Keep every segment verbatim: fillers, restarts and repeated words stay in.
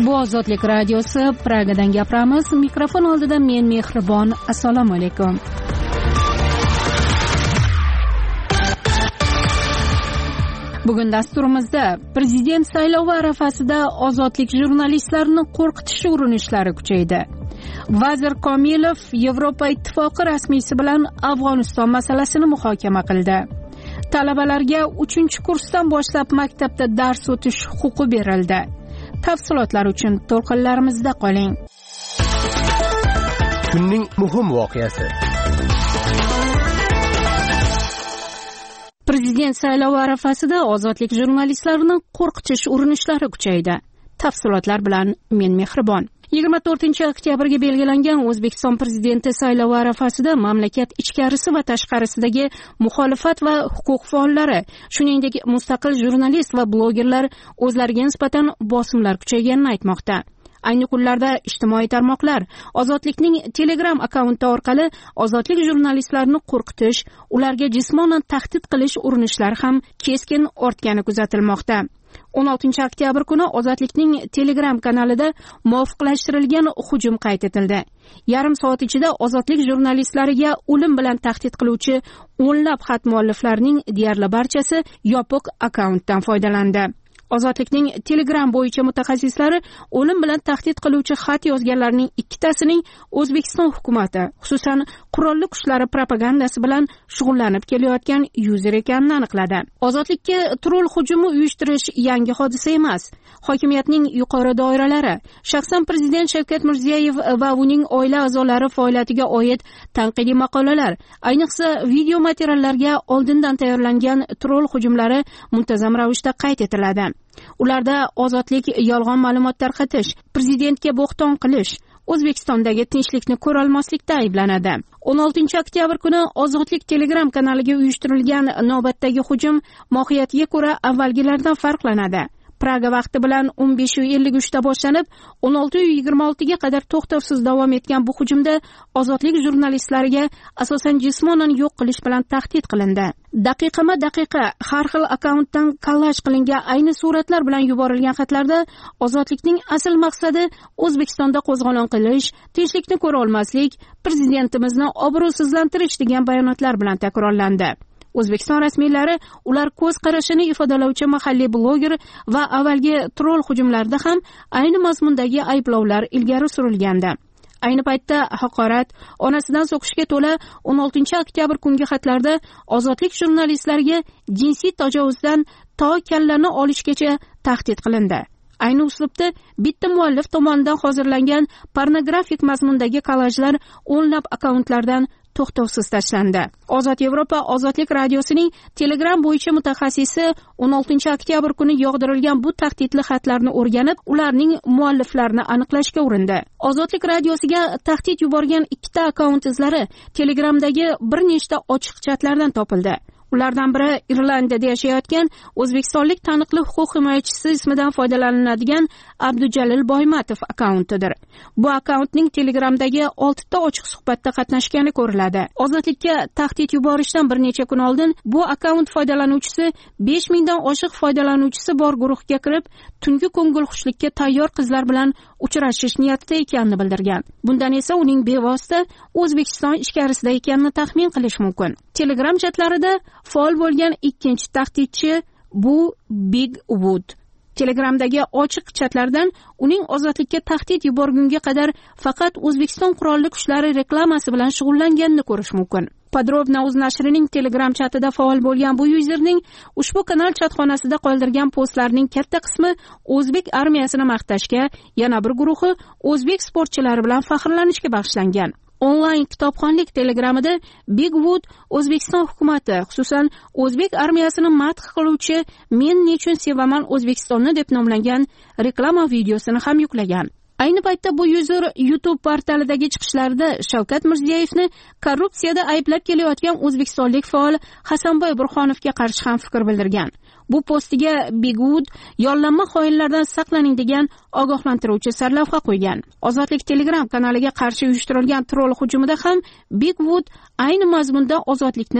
Bu Ozodlik radiosi, Pragadan gapiramiz. Mikrofon oldida men Mehribon. Assalomu alaykum. Bugun dasturimizda prezident saylovi arafasida ozodlik jurnalistlarini qo'rqitish urinishlari kuchaydi. Vazir Komilov Yevropa Ittifoqi rasmiysi bilan Afg'oniston masalasini muhokama qildi. Talabalarga uchinchi kursdan boshlab maktabda dars o'tish huquqi berildi. Tafsilotlar uchun to'lqinlarimizda qoling. Kunning muhim voqeasi. Prezident saylovi arafasida ozodlik jurnalistlarini qo'rqitish urinishlari kuchaydi. Tafsilotlar bilan men Mehribon. yigirma to'rtinchi oktyabrga belgilangan O'zbekiston prezidenti saylovi arafasida mamlakat ichkarisi va tashqarisidagi muxolifat va huquq faollari, shuningdek mustaqil jurnalist va blogerlar o'zlariga nisbatan bosimlar kuchayganini aytmoqda. Ayni kunlarda ijtimoiy tarmoqlar Ozodlikning Telegram akkaunti orqali ozodlik jurnalistlarini qo'rqitish, ularga jismonan tahdid qilish urinishlari ham keskin ortgani kuzatilmoqda. o'n oltinchi oktyabr kuni Ozodlikning Telegram kanalida muvofiqlashtirilgan hujum qayd etildi. Yarim soat ichida ozodlik jurnalistlariga o'lim bilan tahdid qiluvchi o'nlab xat mualliflarining deyarli barchasi yopiq akkauntdan foydalandi. Ozodlikning Telegram bo'yicha mutaxassislari o'lim bilan tahdid qiluvchi xat yozganlarning ikkitasining O'zbekiston hukumatı, xususan qurolli kuchlari propagandasi bilan shug'ullanib kelayotgan yuzer ekanini aniqladi. Ozodlikka troll hujumi uyushtirish yangi hodisa emas. Hokimiyatning yuqori doiralari, shaxsan prezident Shavkat Mirziyoyev va uning oila a'zolari faoliyatiga oid tanqidiy maqolalar, ayniqsa video materiallarga oldindan tayyorlangan troll hujumlari muntazam ravishda qayd etiladi. Ularda ozodlik yolg'on ma'lumot tarqatish, prezidentga bo'xton qilish, O'zbekistondagi tinchlikni ko'ra olmaslikda ayblanadi. o'n oltinchi oktyabr kuni Ozodlik Telegram kanaliga uyushtirilgan navbatdagi hujum mohiyatiga ko'ra avvalgilardan farqlanadi. Praga vaqti bilan o'n besh ellik uch da boshlanib, o'n olti yigirma olti ga qadar to'xtovsiz davom etgan bu hujumda ozodlik jurnalistlariga asosan jismonan yo'q qilish bilan tahdid qilindi. Daqiqama-daqiqa har xil akkauntdan kollaj qilingan ayni suratlar bilan yuborilgan xatlarda ozodlikning asl maqsadi O'zbekistonda qo'zg'olon qilish, tinchlikni ko'ra olmaslik, prezidentimizni obro'sizlantirish degan bayonotlar bilan takrorlandi. O'zbekiston rasmiylari ular ko'z qarashini ifodalovchi mahalliy bloger va avvalgi troll hujumlarda ham ayni mazmundagi ayblovlar ilgari surilgandi. Ayni paytda haqorat, onasidan so'qishga to'la o'n oltinchi oktyabr kungi xatlarda ozodlik jurnalistlariga jinsiy tajovuzdan to kallani olishgacha tahdid qilindi. Ayni uslubda bitta muallif tomonidan hozirlangan pornografik mazmundagi kollajlar o'nlab akkauntlardan to'xtovsiz tashlandi. Ozod Yevropa Ozodlik radiosining Telegram bo'yicha mutaxassisi o'n oltinchi oktyabr kuni yog'dirilgan bu tahdidli xatlarni o'rganib, ularning mualliflarini aniqlashga urindi. Ozodlik radiosiga tahdid yuborgan ikkita akkaunt izlari Telegramdagi bir nechta ochiq chatlardan topildi. Ulardan biri Irlandiyada yashayotgan o'zbekistonlik taniqli huquq himoyachisi ismidan foydalaniladigan Abdujalil Boymatov akkauntidir. Bu akkauntning Telegramdagi oltita ochiq suhbatda qatnashgani ko'riladi. Ozodlikka tahdid yuborishdan bir necha kun oldin bu akkaunt foydalanuvchisi besh mingdan oshiq foydalanuvchisi bor guruhga kirib, tungi ko'ngilxushlikka tayyor qizlar bilan uchrashish niyatida ekanini bildirgan. Bundan esa uning bevosita O'zbekiston ichkarisida ekanini taxmin qilish mumkin. Telegram chatlarida faol bo'lgan ikkinchi tahdidchi bu Big Wood. Telegramdagi ochiq chatlardan uning ozodlikka tahdid yuborgunga qadar faqat O'zbekiston qurolli kuchlari reklamasi bilan shug'ullanganini ko'rish mumkin. Podrobna o'z nashrining Telegram chatida faol bo'lgan bu yuzerning ushbu kanal chatxonasida qoldirgan postlarning katta qismi o'zbek armiyasini maqtashga, yana bir guruhi o'zbek sportchilari bilan faxrlanishga bag'ishlangan. Onlayn kitobxonlik Telegramida Big Wood O'zbekiston hukumati, xususan o'zbek armiyasini madh qiluvchi "Men nechun sevaman O'zbekistonni" deb nomlangan reklama videosini ham yuklagan. Ayni paytda bu yuzer YouTube portalidagi chiqishlarida Shavkat Mirziyoyevni korrupsiyada ayblab kelayotgan o'zbekistonlik faol Hasanboy Burxonovga qarshi ham fikr bildirgan. Bu postiga Big Wood yollanma xoinlardan saqlaning degan ogohlantiruvchi sarlavha qo'ygan. Ozodlik Telegram kanaliga qarshi uyushtirilgan troll hujumida ham Big Wood ayni mazmunda ozodlikni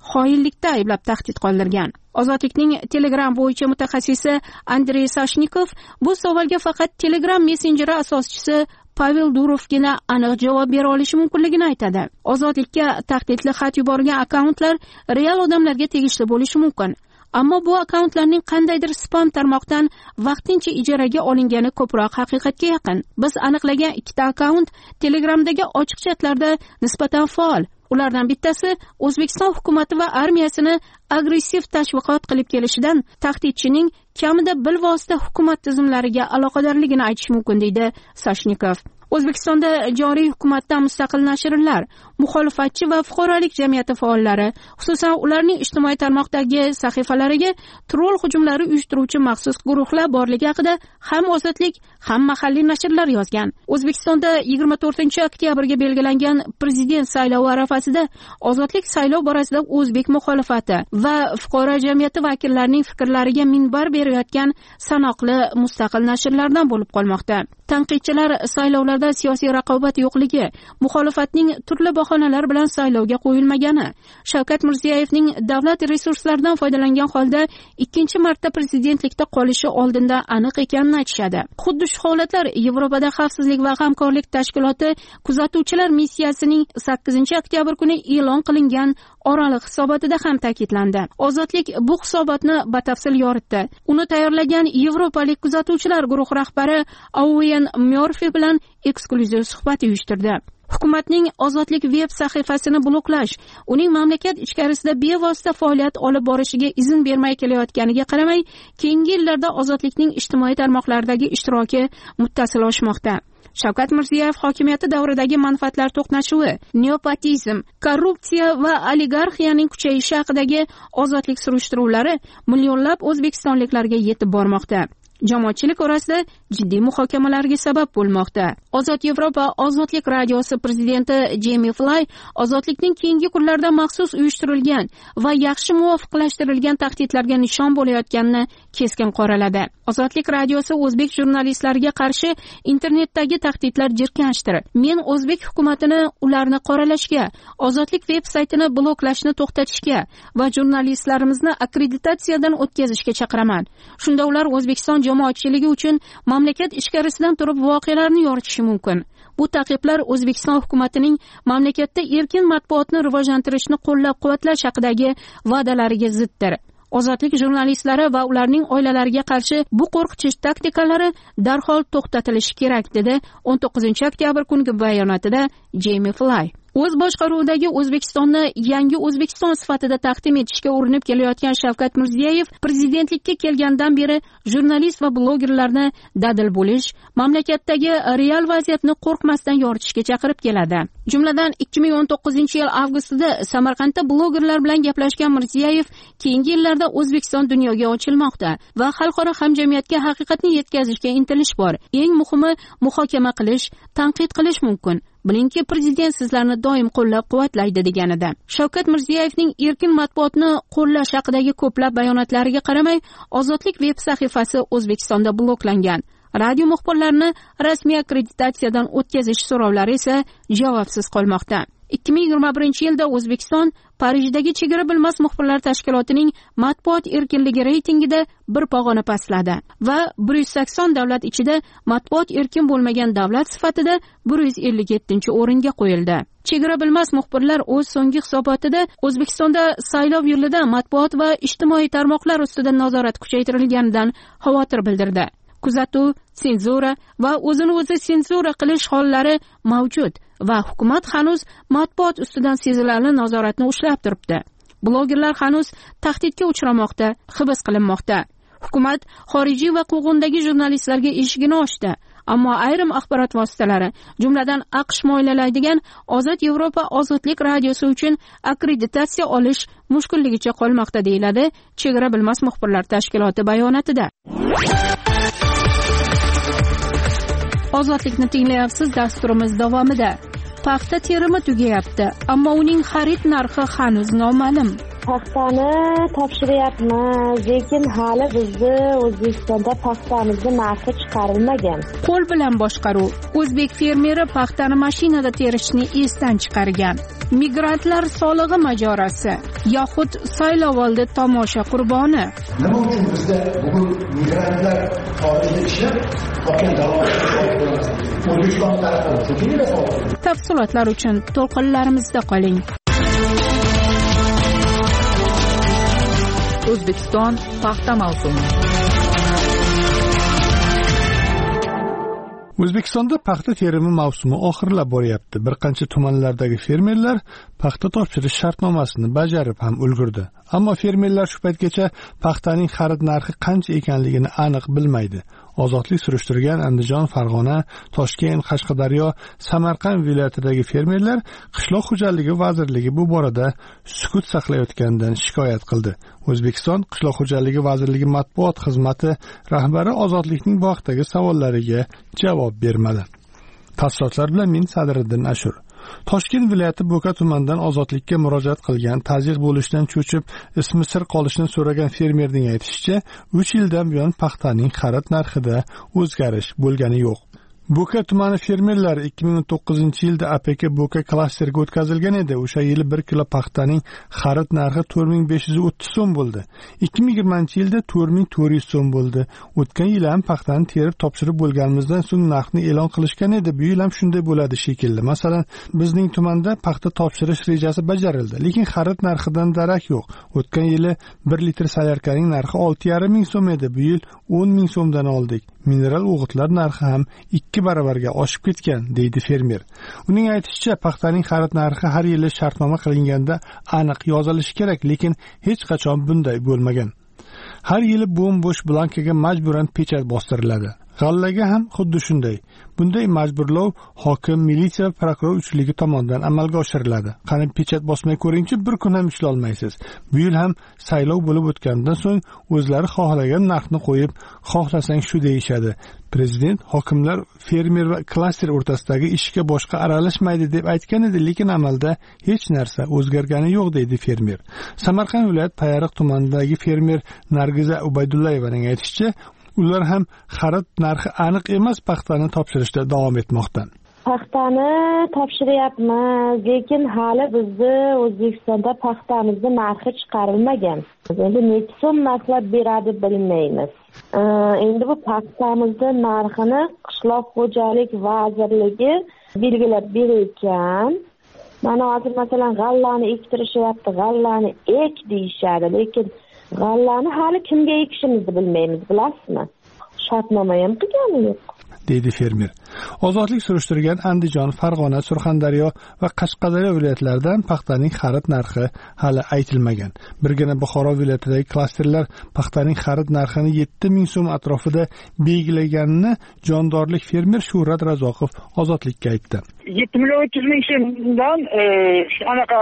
xoinlikda ayblab tahdid qoldirgan. Ozodlikning Telegram bo'yicha mutaxassisi Andrey Sashnikov bu savolga faqat Telegram messenjeri asoschisi Pavel Durovgina aniq javob bera olishi mumkinligini aytadi. Ozodlikka tahdidli xat yuborgan akkauntlar real odamlarga tegishli bo'lishi mumkin. Ammo bu akkauntlarning qandaydir spam tarmoqdan vaqtincha ijaraga olingani ko'proq haqiqatga yaqin. Biz aniqlagan ikkita akkaunt Telegramdagi ochiq chatlarda nisbatan faol. Ulardan bittasi O'zbekiston hukumatı va armiyasini agressiv tashviqot qilib kelishidan tahdidchining kamida bilvosita hukumat tizimlariga aloqadorligini aytish mumkin, deydi Sashnikov. O'zbekistonda joriy hukumatdan mustaqil nashrlar, muxolifatchi va fuqarolik jamiyati faollari, xususan ularning ijtimoiy tarmoqdagi sahifalariga troll hujumlari uyushtiruvchi maxsus guruhlar borligi haqida ham Ozodlik, ham mahalliy nashrlar yozgan. O'zbekistonda yigirma to'rtinchi oktyabrga belgilangan prezident saylovi arafasida Ozodlik saylov borasida o'zbek muxolifati va fuqaro jamiyati vakillarining fikrlariga minbar berayotgan sanoqli mustaqil nashrlardan bo'lib qolmoqda. Tanqidchilar saylovlarda siyosiy raqobat yo'qligi, muxolifatning turli bahonalar bilan saylovga qo'yilmagani, Shavkat Mirziyoyevning davlat resurslaridan foydalangan holda ikkinchi marta prezidentlikda qolishi oldinda aniq ekanini aytishadi. Xuddi shu holatlar Yevropada xavfsizlik va hamkorlik tashkiloti kuzatuvchilar missiyasining sakkizinchi oktyabr kuni e'lon qilingan oraliq hisobotida ham ta'kidlandi. Ozodlik bu hisobotni batafsil yoritdi. Uni tayyorlagan yevropalik kuzatuvchilar guruhi rahbari Owen Murphy bilan eksklyuziv suhbat uyushtirdi. Hukumatning Ozodlik veb sahifasini bloklash, uning mamlakat ichkarisida bevosita faoliyat olib borishiga izn bermay kelayotganiga qaramay, keyingi yillarda Ozodlikning ijtimoiy tarmoqlardagi ishtiroki muttasil oshmoqda. Shavkat Mirziyoyev hokimiyati davridagi manfaatlar to'qnashuvi, neopotizm, korrupsiya va oligarxiyaning kuchayishi haqidagi ozodlik surishtiruvlari millionlab o'zbekistonliklarga yetib bormoqda. Jamoatchilik orasida jiddiy muhokamalarga sabab bo'lmoqda. Ozod Yevropa Ozodlik radiosi prezidenti Jamie Fly ozodlikning keyingi kunlarda maxsus uyushtirilgan va yaxshi muvofiqlashtirilgan tahdidlarga nishon bo'layotganini keskin qoraladi. Ozodlik radiosi o'zbek jurnalistlariga qarshi internetdagi tahdidlar jirkanchdir. Men o'zbek hukumatini ularni qoralashga, Ozodlik veb-saytini bloklashni to'xtatishga va jurnalistlarimizni akkreditatsiyadan o'tkazishga chaqiraman. Shunda ular O'zbekiston jamoatchiligi uchun mamlakat ichkarisidan turib voqealarni yoritishi mumkin. Bu taqiqlar O'zbekiston hukumatining mamlakatda erkin matbuotni rivojlantirishni qo'llab-quvvatlash haqidagi va'dalariga ziddir. Ozodlik jurnalistlari va ularning oilalariga qarshi bu qo'rqitish taktikalari darhol to'xtatilishi kerak, dedi o'n to'qqizinchi oktyabr kungi bayonotida Jamie Fly. O'z boshqaruvidagi O'zbekistonni yangi O'zbekiston sifatida taqdim etishga urinib kelayotgan Shavkat Mirziyoyev prezidentlikka kelgandan beri jurnalist va blogerlarni dadil bo'lish, mamlakatdagi real vaziyatni qo'rqmasdan yoritishga chaqirib keladi. Jumladan ikki ming o'n to'qqizinchi yil avgustida Samarqandda blogerlar bilan gaplashgan Mirziyoyev keyingi yillarda O'zbekiston dunyoga ochilmoqda va xalqaro hamjamiyatga haqiqatni yetkazishga intilish bor. Eng muhimi muhokama qilish, tanqid qilish mumkin. Bilingki, prezident sizlarni doim qo'llab-quvvatlaydi deganida. Shavkat Mirziyoyevning erkin matbuotni qo'llash haqidagi ko'plab bayonotlariga qaramay, Ozodlik veb sahifasi O'zbekistonda bloklangan. Radio muxbirlarini rasmiy akkreditatsiyadan o'tkazish so'rovlari esa javobsiz qolmoqda. ikki ming yigirma birinchi yilda O'zbekiston Parijdagi chegara bilmas muxbirlar tashkilotining matbuot erkinligi reytingida bir pog'ona pastladi va bir yuz sakson davlat ichida matbuot erkin bo'lmagan davlat sifatida bir yuz ellik yettinchi o'ringa qo'yildi. Chegara bilmas muxbirlar o'z so'nggi hisobotida O'zbekistonda saylov yilida matbuot va ijtimoiy tarmoqlar ustida nazorat kuchaytirilganidan xavotir bildirdi. Kuzatuv, senzura va o'zini o'zi senzura qilish hollari mavjud va hukumat hanuz matbuot ustidan sezilarli nazoratni ushlab turibdi. Blogerlar hanuz tahdidga uchramoqda, hibs qilinmoqda. Hukumat xorijiy va quvg'indagi jurnalistlarga eshigini ochdi, ammo ayrim axborot vositalari, jumladan AQSh mo'ylalaydigan Ozod Yevropa Ozodlik radiosi uchun akkreditatsiya olish mushkulligicha qolmoqda, deyiladi Chegara bilmas muxbirlar tashkiloti bayonotida. Ozodlikni tinglayapsiz. Dasturimiz davomida paxta terimi tugayapti, ammo uning xarid narxi hanuz noma'lum. Paxtani topshiryapmiz, lekin hali bizni O'zbekistonda paxtamizni narxi chiqarilmagan. Qo'l bilan boshqaruv. O'zbek fermeri paxtani mashinada terishni esdan chiqargan. Migrantlar solig'i mojarosi yoxud saylovoldi tomosha qurboni. Nima uchun bizda bugun migrantlar xorijda ishlab topgan daromad O'zbekiston tarafidan Tafsilotlar uchun to'lqinlarimizda qoling. O'zbekiston paxta mavsumi. O'zbekistonda paxta terimi mavsumi oxirlab boryapti. Bir qancha tumanlardagi fermerlar paxta topshirish shartnomasini bajarib ham ulgurdi. Ammo fermerlar shu paytgacha paxtaning xarid narxi qancha ekanligini aniq bilmaydi. Ozodlik surishtirgan Andijon, Farg'ona, Toshkent, Qashqadaryo, Samarqand viloyatidagi fermerlar Qishloq xo'jaligi vazirligi bu borada sukut saqlayotganidan shikoyat qildi. O'zbekiston Qishloq xo'jaligi vazirligi matbuot xizmati rahbari Ozodlikning bu haqdagi savollariga javob bermadi. Tafsilotlar bilan men Sadriddin Ashur. Toshkent viloyati Bo'ka tumanidan Ozodlikka murojaat qilgan, tazyiq bo'lishdan cho'chib, ismi sir qolishini so'ragan fermerning aytishicha, uch yildan buyon paxtaning xarid narxida o'zgarish bo'lgani yo'q. Bo'ka tumani fermerlari ikki ming o'n to'qqizinchi yilda A P K Bo'ka klasterga o'tkazilgan edi. O'sha yili bir kilo paxtaning xarid narxi to'rt ming besh yuz o'ttiz so'm bo'ldi. ikki ming yigirmanchi yilda to'rt ming to'rt yuz so'm bo'ldi. O'tgan yil ham paxtani terib topshirib bo'lganimizdan so'ng narxni e'lon qilishgan edi. Bu yil ham shunday bo'ladi shekilli. Masalan, bizning tumanda paxta topshirish rejasi bajarildi, lekin xarid narxidan darak yo'q. O'tgan yili bir litr salyarkaning narxi olti yarim ming so'm edi. Bu yil o'n ming so'mdan oldik. Mineral o'g'itlar narxi ham ikki baravarga oshib ketgan, deydi fermer. Uning aytishicha, paxtaning xarid narxi har yili shartnoma qilinganda aniq yozilishi kerak, lekin hech qachon bunday bo'lmagan. Har yili bo'm-bo'sh blankaga majburan pechat bostiriladi. G'allaga ham xuddi shunday. Bunday majburlov hokim, militsiya va prokuror uchligi tomonidan amalga oshiriladi. Qani pechat bosmay ko'ringchi, bir kun ham ishlay olmaysiz. Bu yil ham saylov bo'lib o'tgandan so'ng o'zlari xohlagan narxni qo'yib, xohlasang shu deyishadi. Prezident hokimlar fermer va klaster o'rtasidagi ishga boshqa aralashmaydi deb aytgan edi, lekin amalda hech narsa o'zgargani yo'q, deydi fermer. Samarqand viloyat Payariq tumanidagi fermer Nargiza Ubaydullayevaning aytishicha, ular ham xarid narxi aniq emas paxtani topshirishda davom etmoqda. Paxtani topshiryapmiz, lekin hali bizni O'zbekistonda paxtamizni narxi chiqarilmagan. Endi necha so'm narxlab beradi bilmaymiz. Endi bu paxtamizni narxini Qishloq xo'jalik vazirligi belgilab bergan. Mana hozir masalan g'allani ektirishyapti, g'allani ek deyishadi, lekin g'allani hali kimga ekishimizni bilmaymiz, bilasizmi? Shartnoma ham qilgani yo'q, deydi fermer. Ozodlik surishtirgan Andijon, Farg'ona, Surxondaryo va Qashqadaryo viloyatlaridan paxtaning xarid narxi hali aytilmagan. Birgina Buxoro viloyatidagi klasterlar paxtaning xarid narxini yetti ming so'm atrofida belgilaganini jondorlik fermer Shuhrat Razoqov Ozodlikka aytdi. yetti million uch yuz ming so'mdan shu anaqa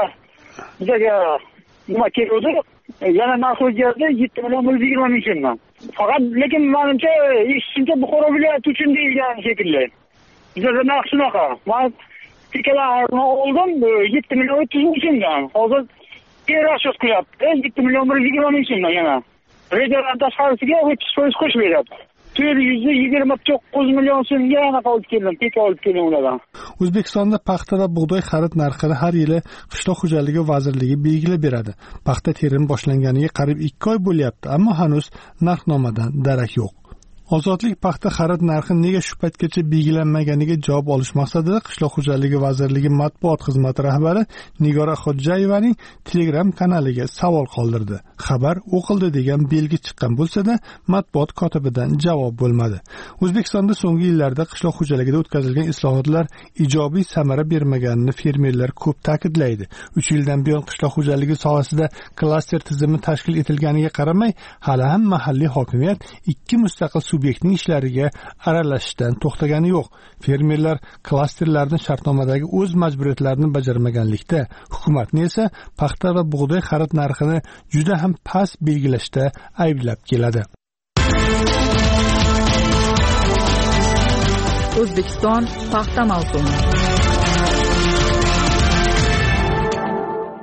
bizga nima keldi? Yana narx o'zgardi, yetti million bir yuz yigirma ming so'mdan. Faqat lekin menimcha eshitishimcha Buxoro viloyati uchun deyilgan shekilli. Bizda narx shunaqa. Men tikalarni oldim yetti million uch yuz ming so'mdan. Hozir terashoz qilyapti, yetti million bir yuz yigirma ming so'mdan yana. Rejadan tashqarisiga o'ttiz foiz qo'shib beryapti. to'rt yuz yigirma to'qqiz million so'mga anaqa olib keldim, peka olib keldim ulardan. O'zbekistonda paxta va bug'doy xarid narxini har yili Qishloq xo'jaligi vazirligi belgilab beradi. Paxta terimi boshlanganiga qariyb ikki oy bo'lyapti, ammo hanuz narxnomadan darak yo'q. Ozodlik paxta xarid narxi nega shu paytgacha belgilanmaganiga javob olish maqsadida Qishloq xo'jaligi vazirligi matbuot xizmati rahbari Nigora Xo'jayevaning Telegram kanaliga savol qoldirdi. Xabar o'qildi degan belgi chiqqan bo'lsa-da, matbuot kotibidan javob bo'lmadi. O'zbekistonda so'nggi yillarda qishloq xo'jaligida o'tkazilgan islohotlar ijobiy samara bermaganini fermerlar ko'p ta'kidlaydi. uch yildan buyon qishloq xo'jaligi sohasida klaster tizimi tashkil etilganiga qaramay, hali ham mahalliy hokimiyat ikki mustaqil subyektning ishlariga aralashishdan to'xtagani yo'q. Fermerlar klasterlarni shartnomadagi o'z majburiyatlarini bajarmaganlikda, hukumatni esa paxta va bug'doy xarid narxini juda ham past belgilashda ayblab keladi. O'zbekiston paxta mavsumi.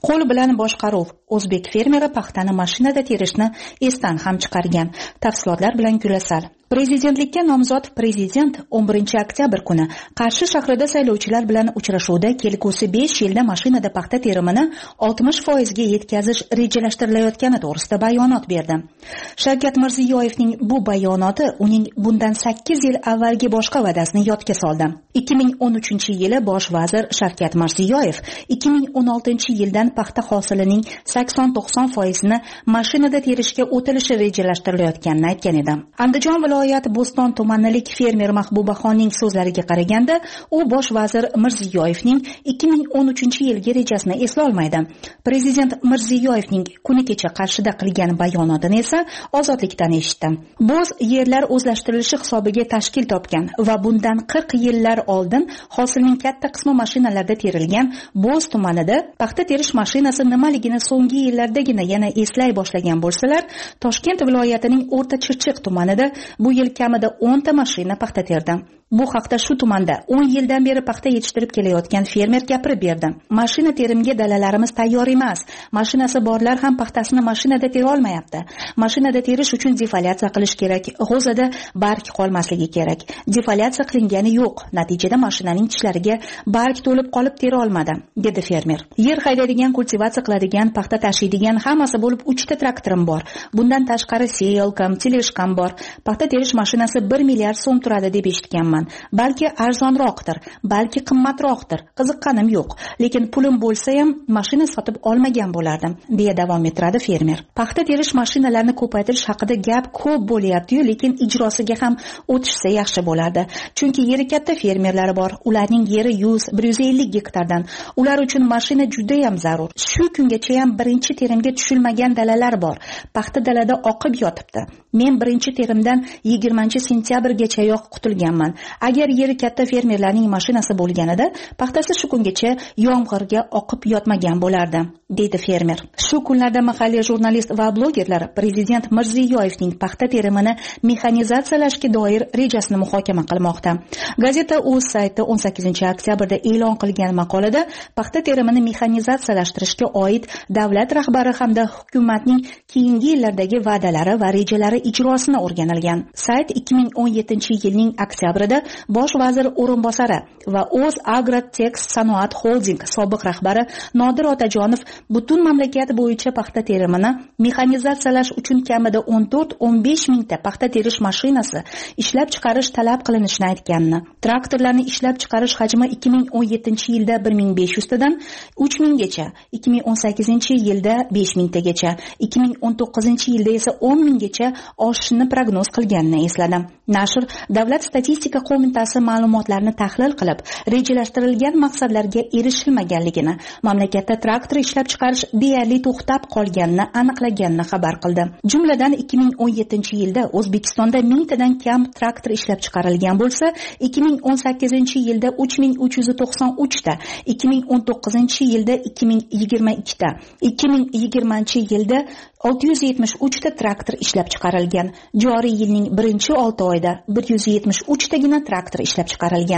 Qo'l bilan boshqaruv. O'zbek fermeri paxtani mashinada terishni esdan ham chiqargan. Tafsilotlar bilan Gulasal. Prezidentlikka nomzod prezident o'n birinchi oktyabr kuni Qarshi shahrida saylovchilar bilan uchrashuvda kelgusi besh yilda mashinada paxta terimini oltmish foizga yetkazish rejalashtirilayotgani to'g'risida bayonot berdi. Shavkat Mirziyoyevning bu bayonoti uning bundan sakkiz yil avvalgi boshqa va'dasini yodga soldi. ikki ming o'n uchinchi yili bosh vazir Shavkat Mirziyoyev ikki ming o'n oltinchi yildan paxta hosilining sakson to'qson foizini mashinada terishga o'tilishi rejalashtirilayotganini aytgan edi. Andijon viloyat Bo'ston tumanilik fermer Mahbubaxonning so'zlariga qaraganda, u bosh vazir Mirziyoyevning ikki ming o'n uchinchi yilgi rejasini eslolmaydi. Prezident Mirziyoyevning kuni kecha Qarshida qilgan bayonotini esa Ozodlikdan eshitdi. Bo'z yerlar o'zlashtirilishi hisobiga tashkil topgan va bundan qirq yillar oldin hosilning katta qismi mashinalarda terilgan Bo'z tumanida paxta terish mashinasi nimaligini so'nggi yillardagina yana eslay boshlagan bo'lsalar, Toshkent viloyatining O'rta Chirchiq tumanida bu yil kamida o'nta mashina paxta terdi. Bu haqda shu tumanda o'n yildan beri paxta yetishtirib kelayotgan fermer gapirib berdi. Mashina terimga dalalarimiz tayyor emas. Mashinasi borlar ham paxtasini mashinada tera olmayapti. Mashinada terish uchun defoliatsiya qilish kerak. G'o'zada barg qolmasligi kerak. Defoliatsiya qilingani yo'q. Natijada mashinaning tishlariga barg to'lib qolib tera olmadi, dedi fermer. Yer haydaydigan, kultivatsiya qiladigan, paxta tashiydigan hammasi bo'lib uchta traktorim bor. Bundan tashqari seyolkam, teleshkam bor. Paxta terish mashinasi bir milliard so'm turadi deb eshitganman. Balki arzonroqdir, balki qimmatroqdir. Qiziqqanim yo'q, lekin pulim bo'lsa ham mashina sotib olmagan bo'lardim, deya davom ettiradi fermer. Paxta terish mashinalarini ko'paytirish haqida gap ko'p bo'lyapti-yu, lekin ijrosiga ham o'tishsa yaxshi bo'lardi. Chunki yeri katta fermerlari bor. Ularning yeri yuz bir yuz ellik gektardan. Ular uchun mashina juda ham zarur. Shu kungacha ham birinchi terimga tushilmagan dalalar bor. Paxta dalada oqib yotibdi. Men birinchi terimdan yigirmanchi sentyabrgacha yo'q qutulganman. Agar yeri katta fermerlarning mashinasi bo'lganida, paxtasi shu kungacha yomg'irga oqib yotmagan bo'lardi, deydi fermer. Shu kunlarda mahalliy jurnalist va blogerlar prezident Mirziyoyevning paxta terimini mexanizatsiyalashga doir rejasini muhokama qilmoqda. Gazeta o'z sayti o'n sakkizinchi oktyabrda e'lon qilgan maqolada paxta terimini mexanizatsiyalashtirishga oid davlat rahbari hamda hukumatning keyingi yillardagi va'dalari va rejalari ijrosini o'rganilgan. Sayt ikki ming o'n yettinchi yilning oktyabrida bosh vazir o'rinbosari va O'z Agrotex Sanoat Holding sobiq rahbari Nodir Otajonov butun mamlakat bo'yicha paxta terimini mexanizatsiyalash uchun kamida o'n to'rt o'n besh mingta paxta terish mashinasi ishlab chiqarish talab qilinishini aytganini. Traktorlarni ishlab chiqarish hajmi ikki ming o'n yettinchi yilda bir ming besh yuz tadan uch minggacha, ikki ming o'n sakkizinchi yilda besh mingtagacha, ikki ming o'n to'qqizinchi yilda esa o'n minggacha oshishini prognoz qilganini esladi. Nashr Davlat statistika qo'mitasi ma'lumotlarni tahlil qilib, rejalashtirilgan maqsadlarga erishilmaganligini, mamlakatda traktor ishlab chiqarish deyarli to'xtab qolganini aniqlaganini xabar qildi. Jumladan ikki ming o'n yettinchi yilda O'zbekistonda mingtadan kam traktor ishlab chiqarilgan bo'lsa, ikki ming o'n sakkizinchi yilda uch ming uch yuz to'qson uch ta, ikki ming o'n to'qqizinchi yilda ikki ming yigirma ikki ta, ikki ming yigirmanchi yilda olti yuz yetmish uch ta traktor ishlab chiqarilgan. Joriy yilning birinchi olti oyida bir yuz yetmish uch tagina traktor ishlab chiqarilgan.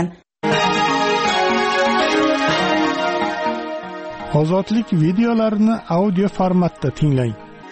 Ozodlik videolarini audio formatda tinglang.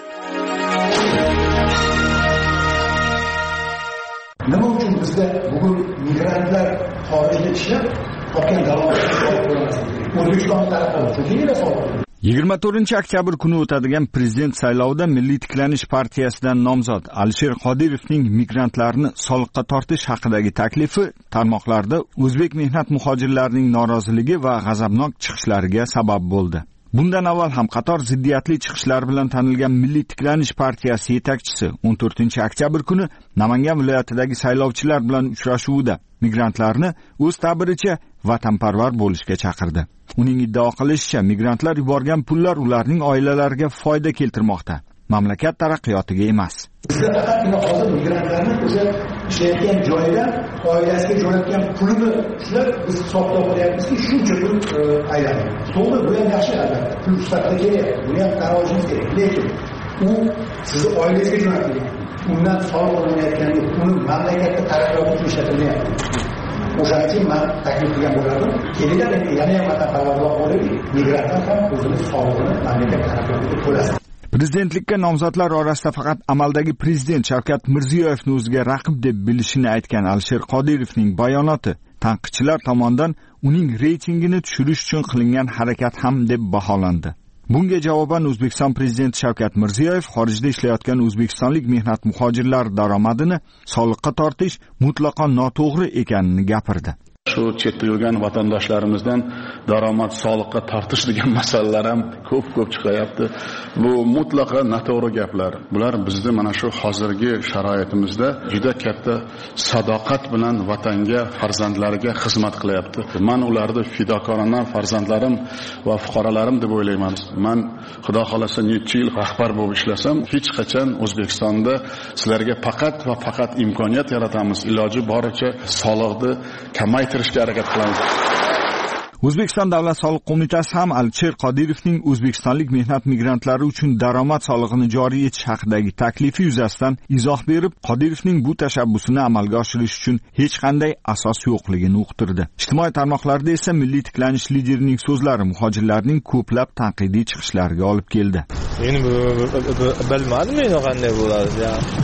Nima uchun bizda bugun migrantlar xorijda ishlab topgan daromadini O'zbekiston tarafdan chunki savol. yigirma to'rtinchi oktyabr kuni o'tadigan prezident saylovida Milliy tiklanish partiyasidan nomzod Alisher Qodirovning migrantlarni soliqqa tortish haqidagi taklifi tarmoqlarda o'zbek mehnat muhojirlarining noroziligi va g'azabnok chiqishlariga sabab bo'ldi. Bundan avval ham qator ziddiyatli chiqishlar bilan tanilgan Milliy tiklanish partiyasi yetakchisi o'n to'rtinchi oktyabr kuni Namangan viloyatidagi saylovchilar bilan uchrashuvida migrantlarni o'z ta'biricha vatanparvar bo'lishga chaqirdi. Uning iddao qilishicha, migrantlar yuborgan pullar ularning oilalariga foyda keltirmoqda, mamlakat taraqqiyotiga emas. Bizda faqatgina hozir migrantlarni o'sha ishlayotgan joyidan oilasiga jo'natgan pulini ushlab biz hisobda qilyapmizki, shuncha pul aylanadi. To'g'ri, bu ham yaxshi albatta. Pul sifatida kerak, buni ham tan olishimiz kerak. Lekin u sizni oilangizga jo'natilgan. Undan soliq olinayotgani, uni mamlakatda taraqqiyot uchun ishlatilmayapti. o'shaning uchun man taklif qilgan bo'lardim, kelinglar endi yana ham vatanparvarroq bo'laylik, migrantlar ham o'zini sog'lig'ini mamlakat taraqqiyotiga to'lasin. Prezidentlikka nomzodlar orasida faqat amaldagi prezident Shavkat Mirziyoyevni o'ziga raqib deb bilishini aytgan Alisher Qodirovning bayonoti tanqidchilar tomonidan uning reytingini tushirish uchun qilingan harakat ham deb baholandi. Bunga javoban O'zbekiston prezidenti Shavkat Mirziyoyev xorijda ishlayotgan o'zbekistonlik mehnat muhojirlar daromadini soliqqa tortish mutlaqo noto'g'ri ekanini gapirdi. Shu chetda yurgan vatandoshlarimizdan daromad soliqqa tortish degan masalalar ham ko'p-ko'p chiqayapti. Bu mutlaqo noto'g'ri gaplar. Bular bizni mana shu hozirgi sharoitimizda juda katta sadoqat bilan vatanga, farzandlariga xizmat qilyapti. Men ularni fidokorona farzandlarim va fuqarolarim deb o'ylayman. Men Xudo xolasa necha yil rahbar bo'lib ishlasam, hech qachon O'zbekistonda sizlarga faqat va faqat imkoniyat yaratamiz. Iloji boricha soliqni kamaytirishga harakat qilamiz. O'zbekiston Davlat soliq qo'mitasi ham Alisher Qodirovning o'zbekistonlik mehnat migrantlari uchun daromad solig'ini joriy etish haqidagi taklifi yuzasidan izoh berib, Qodirovning bu tashabbusini amalga oshirish uchun hech qanday asos yo'qligini uqtirdi. Ijtimoiy tarmoqlarda esa milliy tiklanish liderining so'zlari muhojirlarning ko'plab tanqidiy chiqishlariga olib keldi. Men bilmadim endi qanday bo'ladi.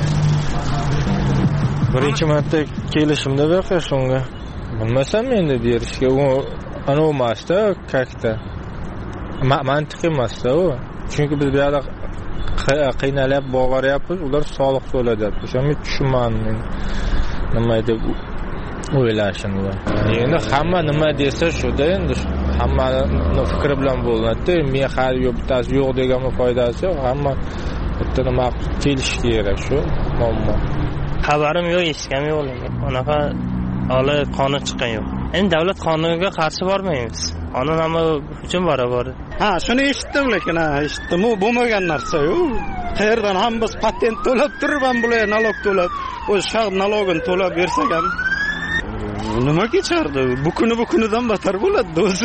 Birinchi marta kelishimda beqi shunga. Bilmasam endi berishga u ana emasda, как-то mantiq emasda u. Chunki biz bu yerda qiynalib boryapmiz, ular soliq to'layapti. O'shani tushunmadim. Nima deb o'ylashimda. Endi hamma nima desa shuda endi hammaning fikri bilan bo'linadi. Men har yo'q bittasi yo'q degan foydasi yo'q. Hamma bitta nima kelish kerak shu muammo. Xabarim yo'q, eshitganim yo'q. Unaqa hali qonun chiqqan yo'q. Endi davlat qonuniga qarshi bormaymiz. Qonun hamma uchun barobar. Ha, shuni eshitdim, lekin ha, eshitdim. U bo'lmagan narsa-yu. Qayerdan ham biz patent to'lab turib ham bular nalog to'lab, o'z shaxs nalogini to'lab bersak ham nima kechardi? Bu kuni bu kunidan battar bo'ladi o'zi.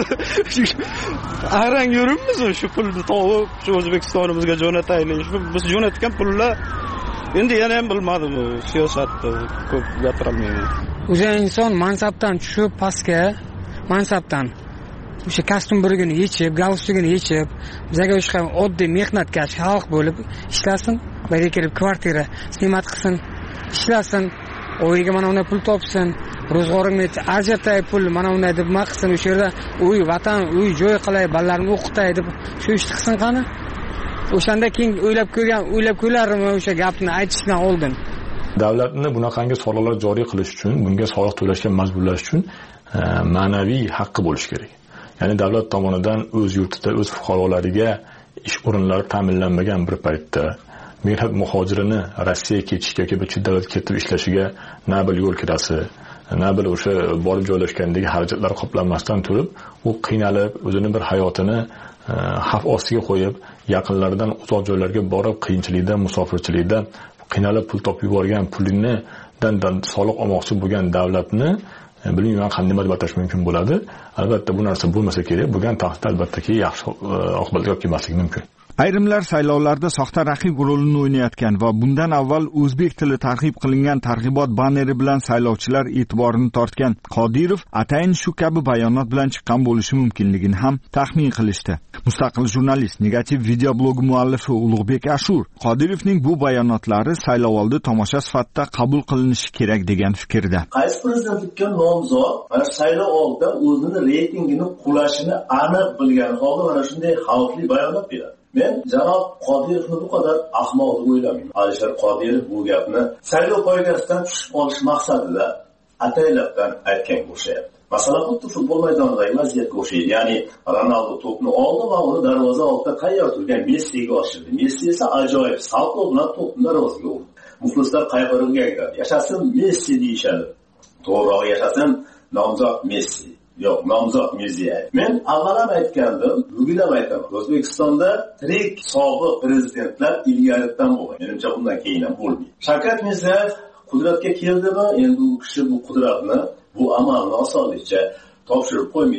Arang yuribmiz shu pulni topib, shu O'zbekistonimizga jo'nataylik. Biz jo'natgan pullar endi yana ham bilmadim, siyosatda ko'p gapirolmayman. O'sha inson mansabdan tushib pastga, mansabdan o'sha kostyum birigini yechib, galstukini yechib, bizga o'sha oddiy mehnatkash xalq bo'lib ishlasin, birga kelib kvartira siymat qilsin, ishlasin, o'yiga mana unday pul topsin, ro'zg'orimni ajratay pul mana unday deb maqsin, o'sha yerda uy, vatan, uy joy qilay, balalarni o'qitay deb shu ishni qilsin qani? O'shanda keyin o'ylab ko'rgan, o'ylab ko'rlarmi o'sha gapni aytishdan oldin. Davlatni bunaqangi soliqlar joriy qilish uchun, bunga soliq to'lashga majburlash uchun ma'naviy haqqi bo'lish kerak. Ya'ni davlat tomonidan o'z yurtida o'z fuqarolariga ish o'rinlari ta'minlanmagan bir paytda mehnat muhojirini Rossiyaga ketishga yoki bir chet davlatga ketib ishlashiga na bir yo'l kirasi, na bir o'sha borib joylashgandagi xarajatlar qoplanmasdan turib, u qiynalib, o'zini bir hayotini xavf ostiga qo'yib, yaqinlaridan uzoq joylarga borib, qiyinchilikdan, musofirchilikdan qiynalib pul topib yuborgan pulini dan soliq olmoqchi bo'lgan davlatni bilmayman qanday deb atash mumkin bo'ladi. Albatta bu narsa bo'lmasa kerak. Bo'lgan taqdirda albattaki yaxshi oqibatga olib kelmasligi mumkin. Ayrimlar saylovlarda soxta raqib rolini o'ynayotgan va bundan avval o'zbek tili targ'ib qilingan targ'ibot banneri bilan saylovchilar e'tiborini tortgan Qodirov atayin shu kabi bayonot bilan chiqqan bo'lishi mumkinligini ham taxmin qilishdi. Mustaqil jurnalist, negativ video blogi muallifi Ulug'bek Ashur Qodirovning bu bayonotlari saylovoldi tomosha sifatida qabul qilinishi kerak degan fikrda. Qaysi prezidentlikka nomzod mana saylov oldidan o'zini reytingini qulashini aniq bilgan holda mana shunday xavfli bayonot beradi. Men janob Qodirovni bu qadar ahmoq deb o'ylamayman. Alisher Qodirov bu gapni saylov poygasidan tushib olish maqsadida ataylabdan aytgan o'xshayapti. Masalan, xuddi futbol maydonidagi vaziyatga o'xshaydi. Ya'ni Ronaldo to'pni oldi va uni darvoza oldida qayyor turgan Messiga oshirdi. Messi esa ajoyib salto bilan to'pni darvozaga urdi. Muxlislar qayg'urishga kiradi. Yashasin Messi deyishadi. To'g'ri, yashasin nomzod Messi. Yo'q, nomzod Mirziyoyev. Men avval ham aytgandim, bugun ham aytaman. O'zbekistonda tirik sobiq prezidentlar ilgaridan bo'lgan. Menimcha bundan keyin ham bo'lmaydi. Shavkat Mirziyoyev qudratga keldimi? Endi u kishi bu qudratni bu amalni osonlikcha topshirib qo'ymaydi.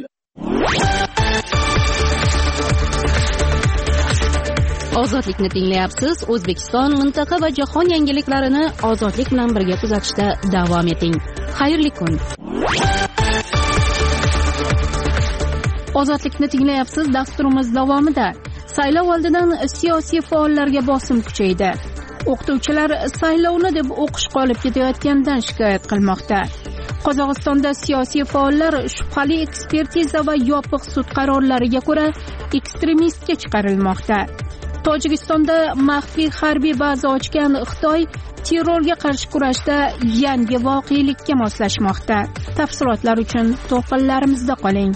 Ozodlikni tinglayapsiz. O'zbekiston, mintaqa va jahon yangiliklarini ozodlik bilan birga kuzatishda davom eting. Xayrli kun. Ozodlikni tinglayapsiz. Dasturimiz davomida saylov oldidan siyosiy faollarga bosim kuchaydi. O'qituvchilar saylovni deb o'qish qolib ketayotganidan shikoyat qilmoqda. Qozog'istonda siyosiy faollar shubhali ekspertiza va yopiq sud qarorlariga ko'ra ekstremistga chiqarilmoqda. Tojikistonda maxfiy harbiy baza ochgan Xitoy terrorga qarshi kurashda yangi voqelikka moslashmoqda. Tafsilotlar uchun to'lqinlarimizda qoling.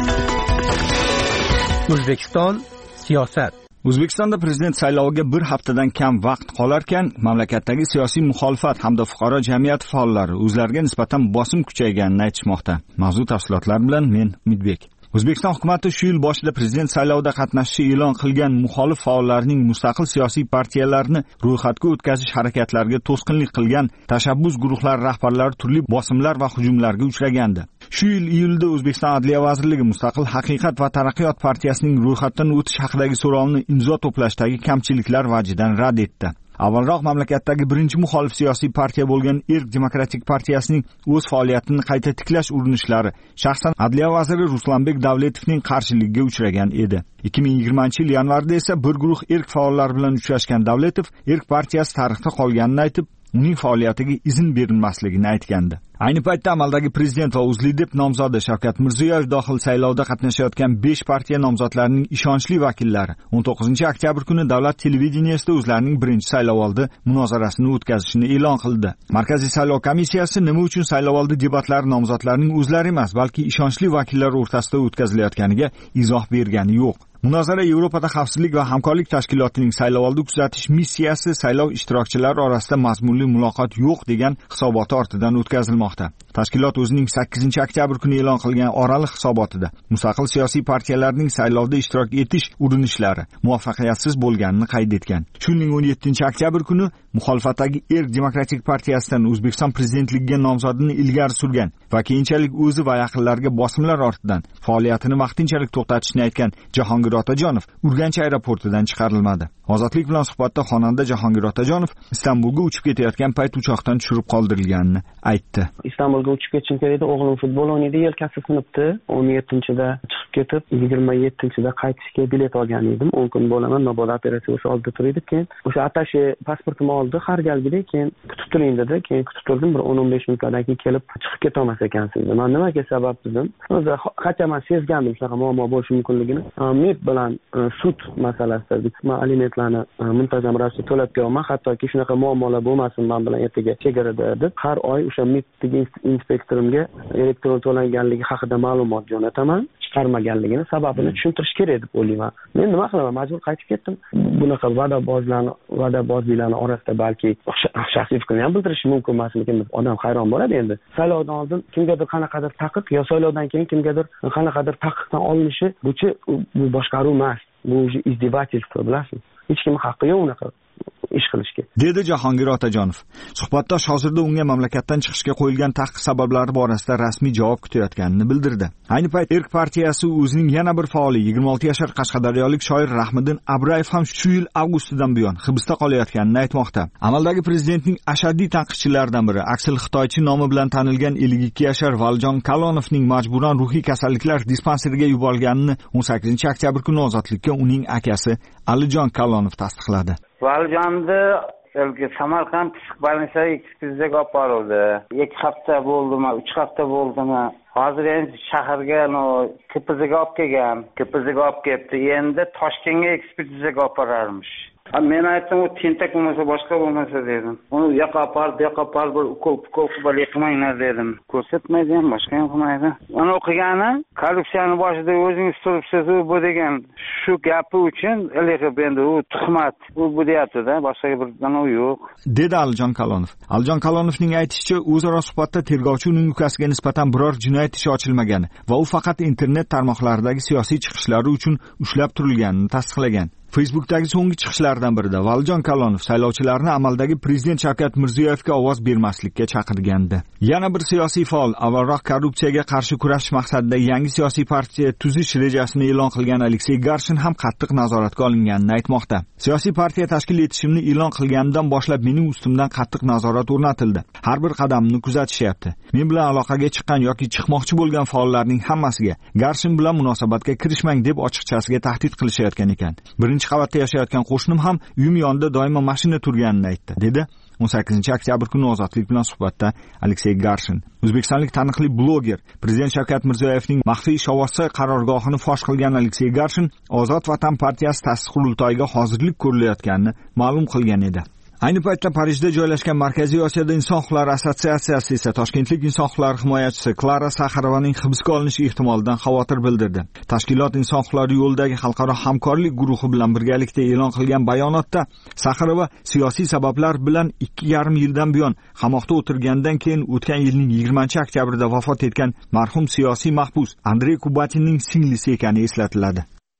O'zbekiston siyosat. O'zbekistonda prezident sayloviga bir haftadan kam vaqt qolarkan, mamlakatdagi siyosiy muxolifat hamda fuqaro jamiyati faollari o'zlariga nisbatan bosim kuchayganini aytishmoqda. Mavzu tafsilotlari bilan men Umidbek. O'zbekiston hukumati shu yil boshida prezident saylovida qatnashishi e'lon qilgan muxolif faollarning mustaqil siyosiy partiyalarni ro'yxatga o'tkazish harakatlariga to'sqinlik qilgan tashabbus guruhlari rahbarlari turli bosimlar va hujumlarga uchragandi. Shu yil iyulda O'zbekiston Adliya vazirligi Mustaqil haqiqat va taraqqiyot partiyasining ro'yxatdan o'tish haqidagi so'rovni imzo to'plashdagi kamchiliklar vajidan rad etdi. Avvalroq mamlakatdagi birinchi muxolif siyosiy partiya bo'lgan Erk Demokratik partiyasining o'z faoliyatini qayta tiklash urinishlari shaxsan Adliya vaziri Ruslanbek Davletovning qarshiligiga uchragan edi. ikki ming yigirmanchi yil yanvarda esa bir guruh Erk faollari bilan uchrashgan Davletov Erk partiyasi tarixda qolganini aytib, uning faoliyatiga izn berilmasligini aytgandi. Ayni paytda amaldagi prezident va O'zLiDeP nomzodi Shavkat Mirziyoyev dohil saylovda qatnashayotgan besh partiya nomzodlarining ishonchli vakillari o'n to'qqizinchi oktyabr kuni davlat televideniyasida o'zlarining birinchi saylovoldi munozarasini o'tkazishini e'lon qildi. Markaziy saylov komissiyasi nima uchun saylovoldi debatlari nomzodlarining o'zlari emas, balki ishonchli vakillar o'rtasida o'tkazilayotganiga izoh bergani yo'q. Munozara Yevropada xavfsizlik va hamkorlik tashkilotining saylovoldi kuzatish missiyasi saylov ishtirokchilari orasida mazmunli muloqot yo'q degan hisoboti ortidan o'tkazilmoqda. Tashkilot o'zining sakkizinchi oktyabr kuni e'lon qilgan oraliq hisobotida mustaqil siyosiy partiyalarning saylovda ishtirok etish urinishlari muvaffaqiyatsiz bo'lganini qayd etgan. Shu yilning o'n yettinchi oktyabr kuni muxolifatdagi Erk Demokratik partiyasidan O'zbekiston prezidentligiga nomzodini ilgari surgan va keyinchalik o'zi va yaqinlariga bosimlar ortidan faoliyatini vaqtinchalik to'xtatishni aytgan Jahongir Otajonov Urganch aeroportidan chiqarilmadi. Ozodlik bilan suhbatda xonanda Jahongir Otajonov Istanbulga uchib ketayotgan payt uchoqdan tushirib qoldirilganini aytdi. Istanbulga uchib ketishim kerak edi. O'g'lim futbol o'ynaydi, yelkasi sinibdi. o'n yettinchida chiqib ketib, yigirma yettinchida qaytishga bilet olgan edim. o'n kun bo'laman, mabodo operatsiya o'sha oldida turdi. Keyin o'sha atashe pasportimni oldi, har galgidek, keyin kutib turing dedi. Keyin kutib turdim, bir o'n o'n besh minutdan keyin kelib chiqib keta olmas ekansiz. Men nimaga sabab dedim. O'zi qanchaman sezgandim shunaqa muammo bo'lishi mumkinligini. Met bilan sud masalasida men alimentlarni muntazam ravishda to'lab kelaman, hattoki shunaqa muammolar bo'lmasin men bilan ertaga chegarada deb har oy o'sha metdagi inspektorimga elektron to'langanligi haqida ma'lumot jo'nataman. Chiqarmaganligini sababini tushuntirish kerak deb o'ylayman. Men nima qilaman, majbur qaytib ketdim. Bunaqa vadabozlarni, vadabozliklarning orasida balki shaxsiy fikrini ham bildirishi mumkin emasmikin deb odam hayron bo'ladi endi. Saylovdan oldin kimgadir qanaqadir taqiq yo saylovdan keyin kimgadir qanaqadir taqiqdan olinishi bu-chi bu boshqaruv emas. Bu izdevательство, bilasizmi? Hech kim haqqi yo'q unaqa ish qilishga, dedi Jahongir Otajonov. Suhbatdosh hozirda unga mamlakatdan chiqishga qo'yilgan taqiq sabablari borasida rasmiy javob kutayotganini bildirdi. Ayni payt Erk partiyasi o'zining yana bir faoli yigirma olti yashar qashqadaryolik shoir Rahmiddin Abrayev ham shu yil avgustdan buyon hibsda qolayotganini aytmoqda. Amaldagi prezidentning ashaddiy tanqidchilaridan biri Aksel Xitoychi nomi bilan tanilgan ellik ikki yashar Valjon Kalonovning majburan ruhiy kasalliklar dispanseriga yuborilganini o'n sakkizinchi oktyabr kuni Ozodlikka uning akasi Alijon Kalonov tasdiqladi. Valjonni Samarqand psixbanisa ekspertizaga olib borildi. ikki hafta bo'ldimi, uch hafta bo'ldimi? Hozir endi shaharga no K P Zga olib kelgan. K P Zga olib kelibdi. Endi Toshkentga ekspertizaga olib borarmish. Men aytdim, u tentak bo'lmasa boshqa bo'lmasa dedim. Uni yoqqa apar, bu yoqqa apar, bir ukol ukol qilib yiqmanglar dedim. Ko'rsatmaydi ham, boshqa ham qilmaydi. Uni o'qigani korrupsiyani boshida o'zingiz turibsiz, u bu degan shu gapi uchun ilg'ib endi u tuhmat, u bu deyapti-da, boshqa bir nima yo'q. Dedi Alijon Kalonov. Alijon Kalonovning aytishicha, o'zaro suhbatda tergovchi uning ukasiga nisbatan biror jinoyat ishi ochilmagani va u faqat internet tarmoqlaridagi siyosiy chiqishlari uchun ushlab turilganini tasdiqlagan. Facebook'dagi so'nggi chiqishlaridan birida Valijon Kalonov saylovchilarni amaldagi prezident Shavkat Mirziyoyevga ovoz bermaslikka chaqirgandi. Yana bir siyosiy faol avvalroq korrupsiyaga qarshi kurashish maqsadida yangi siyosiy partiya tuzish rejasini e'lon qilgan Aleksey Garshin ham qattiq nazoratga olinganini aytmoqda. Siyosiy partiya tashkil etishimni e'lon qilganimdan boshlab mening ustimdan qattiq nazorat o'rnatildi. Har bir qadamimni kuzatishyapti. Men bilan aloqaga chiqqan yoki chiqmoqchi bo'lgan faollarning hammasiga Garshin bilan munosabatga kirishmang deb ochiqchasiga tahdid qilishayotgan ekan. Birinchi qavatda yashayotgan qo'shnim ham uyim yonida doimo mashina turganini aytdi, dedi o'n sakkizinchi oktyabr kuni Ozodlik bilan suhbatda Aleksey Garshin. O'zbekistonlik taniqli bloger, prezident Shavkat Mirziyoyevning maxfiy shovasi qarorgohini fosh qilgan Aleksey Garshin Ozod Vatan partiyasi ta'sis qurultoyiga hozirlik ko'rilayotganini ma'lum qilgan edi. Ayni paytda Parijda joylashgan Markaziy Osiyoda inson huquqlari assotsiatsiyasi esa toshkentlik inson huquqlari himoyachisi Klara Saxarovaning hibsga olinishi ehtimolidan xavotir bildirdi. Tashkilot inson huquqlari yo'lidagi xalqaro hamkorlik guruhi bilan birgalikda e'lon qilgan bayonotda Saxarova siyosiy sabablar bilan ikki yarim yildan buyon qamoqda o'tirgandan keyin o'tgan yilning yigirmanchi oktyabrida vafot etgan marhum siyosiy mahbus Andrey Kubatinning singlisi ekani eslatiladi.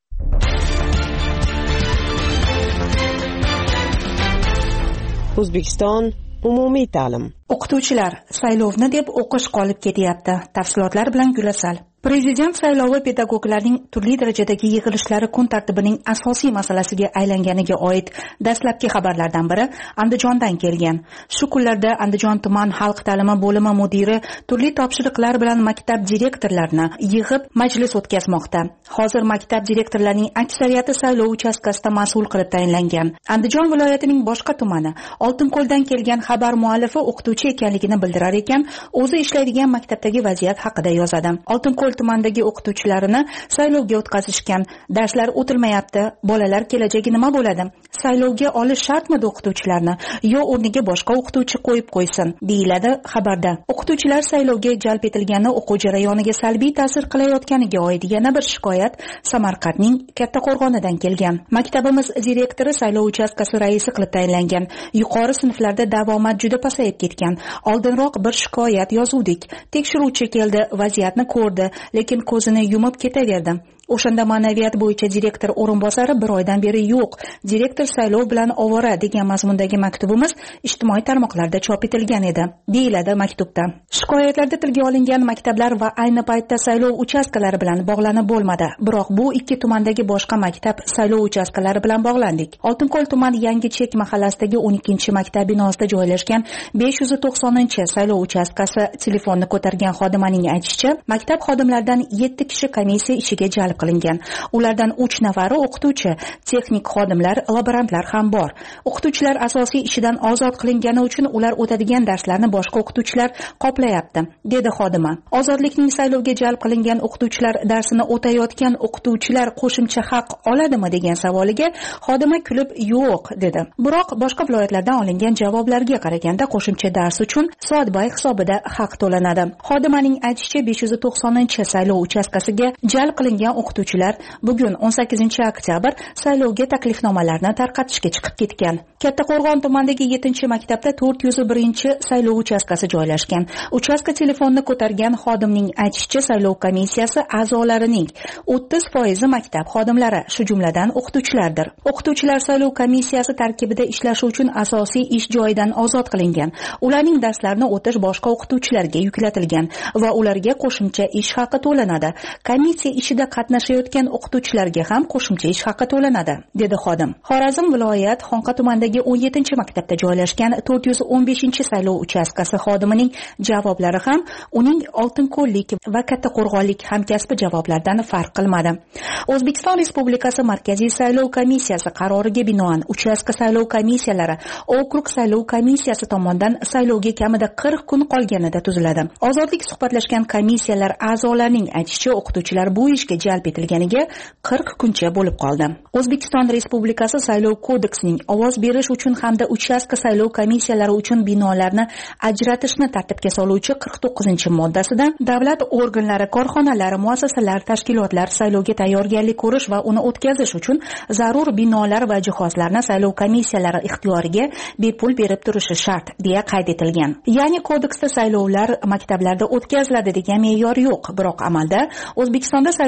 O'zbekiston umumiy ta'lim. O'qituvchilar saylovni deb o'qish qolib ketyapti. Tafsilotlar bilan Gulasal. Prezident saylovi pedagoglarning turli darajadagi yig'ilishlari kun tartibining asosiy masalasiga aylanganiga oid dastlabki xabarlardan biri Andijondan kelgan. Shu kunlarda Andijon tuman xalq ta'limi bo'limi mudiri turli topshiriqlar bilan maktab direktorlarini yig'ib majlis o'tkazmoqda. Hozir maktab direktorlarining aksariyati saylov uchastkasida mas'ul qilib tayinlangan. Andijon viloyatining boshqa tumani Oltinko'ldan kelgan xabar muallifi o'qituvchi ekanligini bildirar ekan, o'zi ishlaydigan maktabdagi vaziyat haqida yozadi. Oltinko'l tumandagi o'qituvchilarini saylovga o'tkazishgan. Darslar o'tilmayapti. Bolalar kelajagi nima bo'ladi? Saylovga olish shartmi o'qituvchilarni yo o'rniga boshqa o'qituvchi qo'yib qo'ysin, deyiladi xabarda. O'qituvchilar saylovga jalb etilgani o'quv jarayoniga salbiy ta'sir qilayotganiga oid yana bir shikoyat Samarqandning Kattaqo'rg'onidan kelgan. Maktabimiz direktori saylov uchastkasi raisi qilib tayinlangan. Yuqori sinflarda davomat juda pasayib ketgan. Oldinroq bir shikoyat yozuvdik. Tekshiruvchi keldi, vaziyatni ko'rdi, lekin ko'zini yumib ketaverdi. O'shanda ma'naviyat bo'yicha direktor o'rinbosari bir oydan beri yo'q. Direktor saylov bilan ovora degan mazmundagi maktubimiz ijtimoiy tarmoqlarda chop etilgan edi, deyiladi maktubda. Shikoyatlarda tilga olingan maktablar va ayni paytda saylov uchastkalari bilan bog'lanib bo'lmadi. Biroq bu ikki tumandagi boshqa maktab saylov uchastkalari bilan bog'landik. Oltinko'l tuman Yangi Chek mahallasidagi o'n ikkinchi maktab binosida joylashgan besh yuz to'qsoninchi saylov uchastkasi telefonni ko'targan xodimaning aytishicha, maktab xodimlaridan yetti kishi komissiya ishiga jalb qilingan. Ulardan uch nafari o'qituvchi, texnik xodimlar, laborantlar ham bor. O'qituvchilar asosiy ishidan ozod qilingani uchun ular o'tadigan darslarni boshqa o'qituvchilar qoplayapti, dedi xodima. Ozodlikning saylovga jalb qilingan o'qituvchilar darsini o'tayotgan o'qituvchilar qo'shimcha haq oladimi degan savoliga xodima kulib yo'q dedi. Biroq boshqa viloyatlardan olingan javoblarga qaraganda qo'shimcha dars uchun soatbay hisobida haq to'lanadi. Xodimaning aytishicha besh yuz to'qsoninchi saylov uchastkasiga jalb qilingan o'qituvchilar bugun o'n sakkizinchi oktyabr saylovga taklifnomalarni tarqatishga chiqib ketgan. Kattaqo'rg'on tumanidagi yettinchi maktabda to'rt yuz birinchi saylov uchastkasi joylashgan. Uchastka telefonni ko'targan xodimning aytishicha, saylov komissiyasi a'zolarining o'ttiz foizi maktab xodimlari, shu jumladan o'qituvchilardir. O'qituvchilar saylov komissiyasi tarkibida ishlashi uchun asosiy ish joyidan ozod qilingan. Ularning darslarini o'tish boshqa o'qituvchilarga yuklatilgan va ularga qo'shimcha ish haqi to'lanadi. Komissiya ishida qatnashayotgan o'qituvchilarga ham qo'shimcha ish haqi to'lanadi, dedi xodim. Xorazm viloyat Xonqa tumanidagi o'n yettinchi maktabda joylashgan to'rt yuz o'n beshinchi saylov uchastkasi xodimining javoblari ham uning Oltinko'llik va Kattaqo'rg'onlik hamkasbi javoblaridan farq qilmadi. O'zbekiston Respublikasi Markaziy saylov komissiyasi qaroriga binoan uchastka saylov komissiyalari okrug saylov komissiyasi tomonidan saylovga kamida qirq kun qolganida tuziladi. Ozodlik suhbatlashgan komissiyalar a'zolarining aytishicha, o'qituvchilar bu ishga jalb etilganiga qirq kuncha bo'lib qoldi. O'zbekiston Respublikasi Saylov kodeksining ovoz berish uchun hamda uchastka saylov komissiyalari uchun binolarni ajratishni tartibga soluvchi qirq to'qqizinchi moddasida davlat organlari, korxonalar, muassasalar, tashkilotlar saylovga tayyorgarlik ko'rish va uni o'tkazish uchun zarur binolar va jihozlarni saylov komissiyalari ixtiyoriga bepul berib turishi shart, deya qayd etilgan. Ya'ni kodeksda saylovlar maktablarda o'tkaziladi degan me'yor yo'q, biroq amalda O'zbekistonda saylov uchastka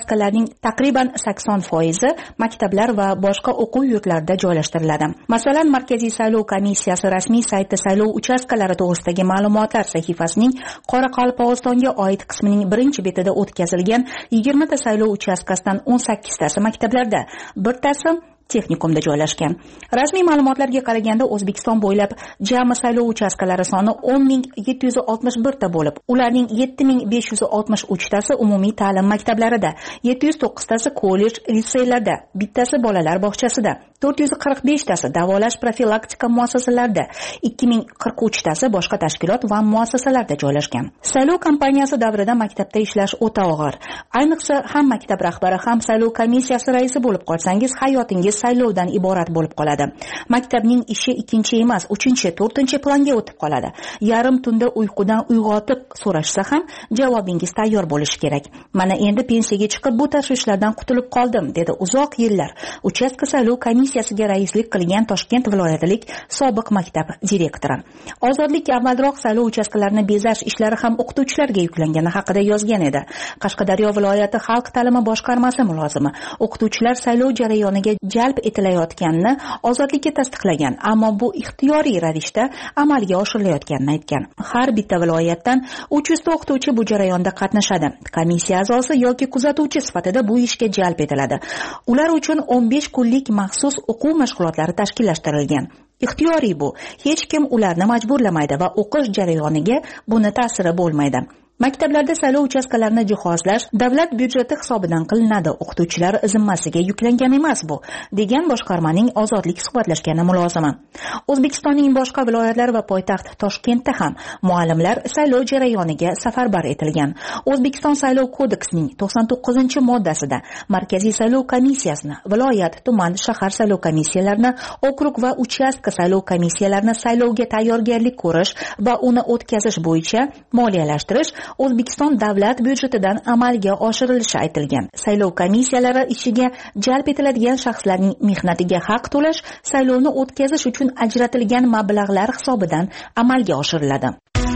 uchastkalarining taqriban sakson foizi maktablar va boshqa o'quv yurtlarida joylashtiriladi. Masalan, Markaziy saylov komissiyasi rasmiy sayti saylov uchastkalari to'g'risidagi ma'lumotlar sahifasining Qoraqalpog'istonga oid qismining birinchi betida o'tkazilgan yigirmata saylov uchastkasidan o'n sakkiztasi maktablarda, birtasi texnikumda joylashgan. Rasmiy ma'lumotlarga qaraganda O'zbekiston bo'ylab jami saylov uchastkalari soni o'n ming yetti yuz oltmish bir ta bo'lib, ularning yetti ming besh yuz oltmish uch tasi umumiy ta'lim maktablarida, yetti yuz to'qqiz tasi kollej, litseylarda, bittasi bolalar bog'chasida, to'rt yuz qirq besh tasi davolash profilaktika muassasalarida, ikki ming qirq uch tasi boshqa tashkilot va muassasalarda joylashgan. Saylov kampaniyasi davrida maktabda ishlash o'ta og'ir. Ayniqsa ham maktab rahbari, ham saylov komissiyasi raisi bo'lib qolsangiz, hayotingiz saylovdan iborat bo'lib qoladi. Maktabning ishi ikkinchi emas, uchinchi, to'rtinchi planga o'tib qoladi. Yarim tunda uyqudan uyg'otib so'rashsa ham javobingiz tayyor bo'lishi kerak. Mana endi pensiyaga chiqib bu tashvishlardan qutulib qoldim, dedi uzoq yillar uchastka saylov komissiyasiga raislik qilgan Toshkent viloyatilik sobiq maktab direktori. Ozodlik avvalroq saylov uchastkalarini bezash ishlari ham o'qituvchilarga yuklangani haqida yozgan edi. Qashqadaryo viloyati xalq ta'limi boshqarmasi mulozimi o'qituvchilar saylov jarayoniga jalb etilayotganini Ozodlikka tasdiqlagan, ammo bu ixtiyoriy ravishda amalga oshirilayotganini aytgan. Har bitta viloyatdan uch yuz ta o'qituvchi bu jarayonda qatnashadi. Komissiya a'zosi yoki kuzatuvchi sifatida bu ishga jalb etiladi. Ular uchun o'n besh kunlik maxsus o'quv mashg'ulotlari tashkillashtirilgan. Ixtiyoriy bu. Hech kim ularni majburlamaydi va o'qish jarayoniga buni ta'siri bo'lmaydi. Maktablarda saylov uchastkalarini jihozlash davlat byudjeti hisobidan qilinadi. O'qituvchilar zimmasiga yuklangan emas bu, degan boshqarmaning Ozodlik suhbatlashgani mulozimi. O'zbekistonning boshqa viloyatlari va poytaxt Toshkentda ham muallimlar saylov jarayoniga safarbar etilgan. O'zbekiston saylov kodeksining to'qson to'qqizinchi moddasida Markaziy saylov komissiyasini, viloyat, tuman, shahar saylov komissiyalarini, okrug va uchastka saylov komissiyalarini saylovga tayyorgarlik ko'rish va uni o'tkazish bo'yicha moliyalashtirish O'zbekiston davlat byudjetidan amalga oshirilishi aytilgan. Saylov komissiyalari ishiga jalb etiladigan shaxslarning mehnatiga haq to'lash saylovni o'tkazish uchun ajratilgan mablag'lar hisobidan amalga oshiriladi.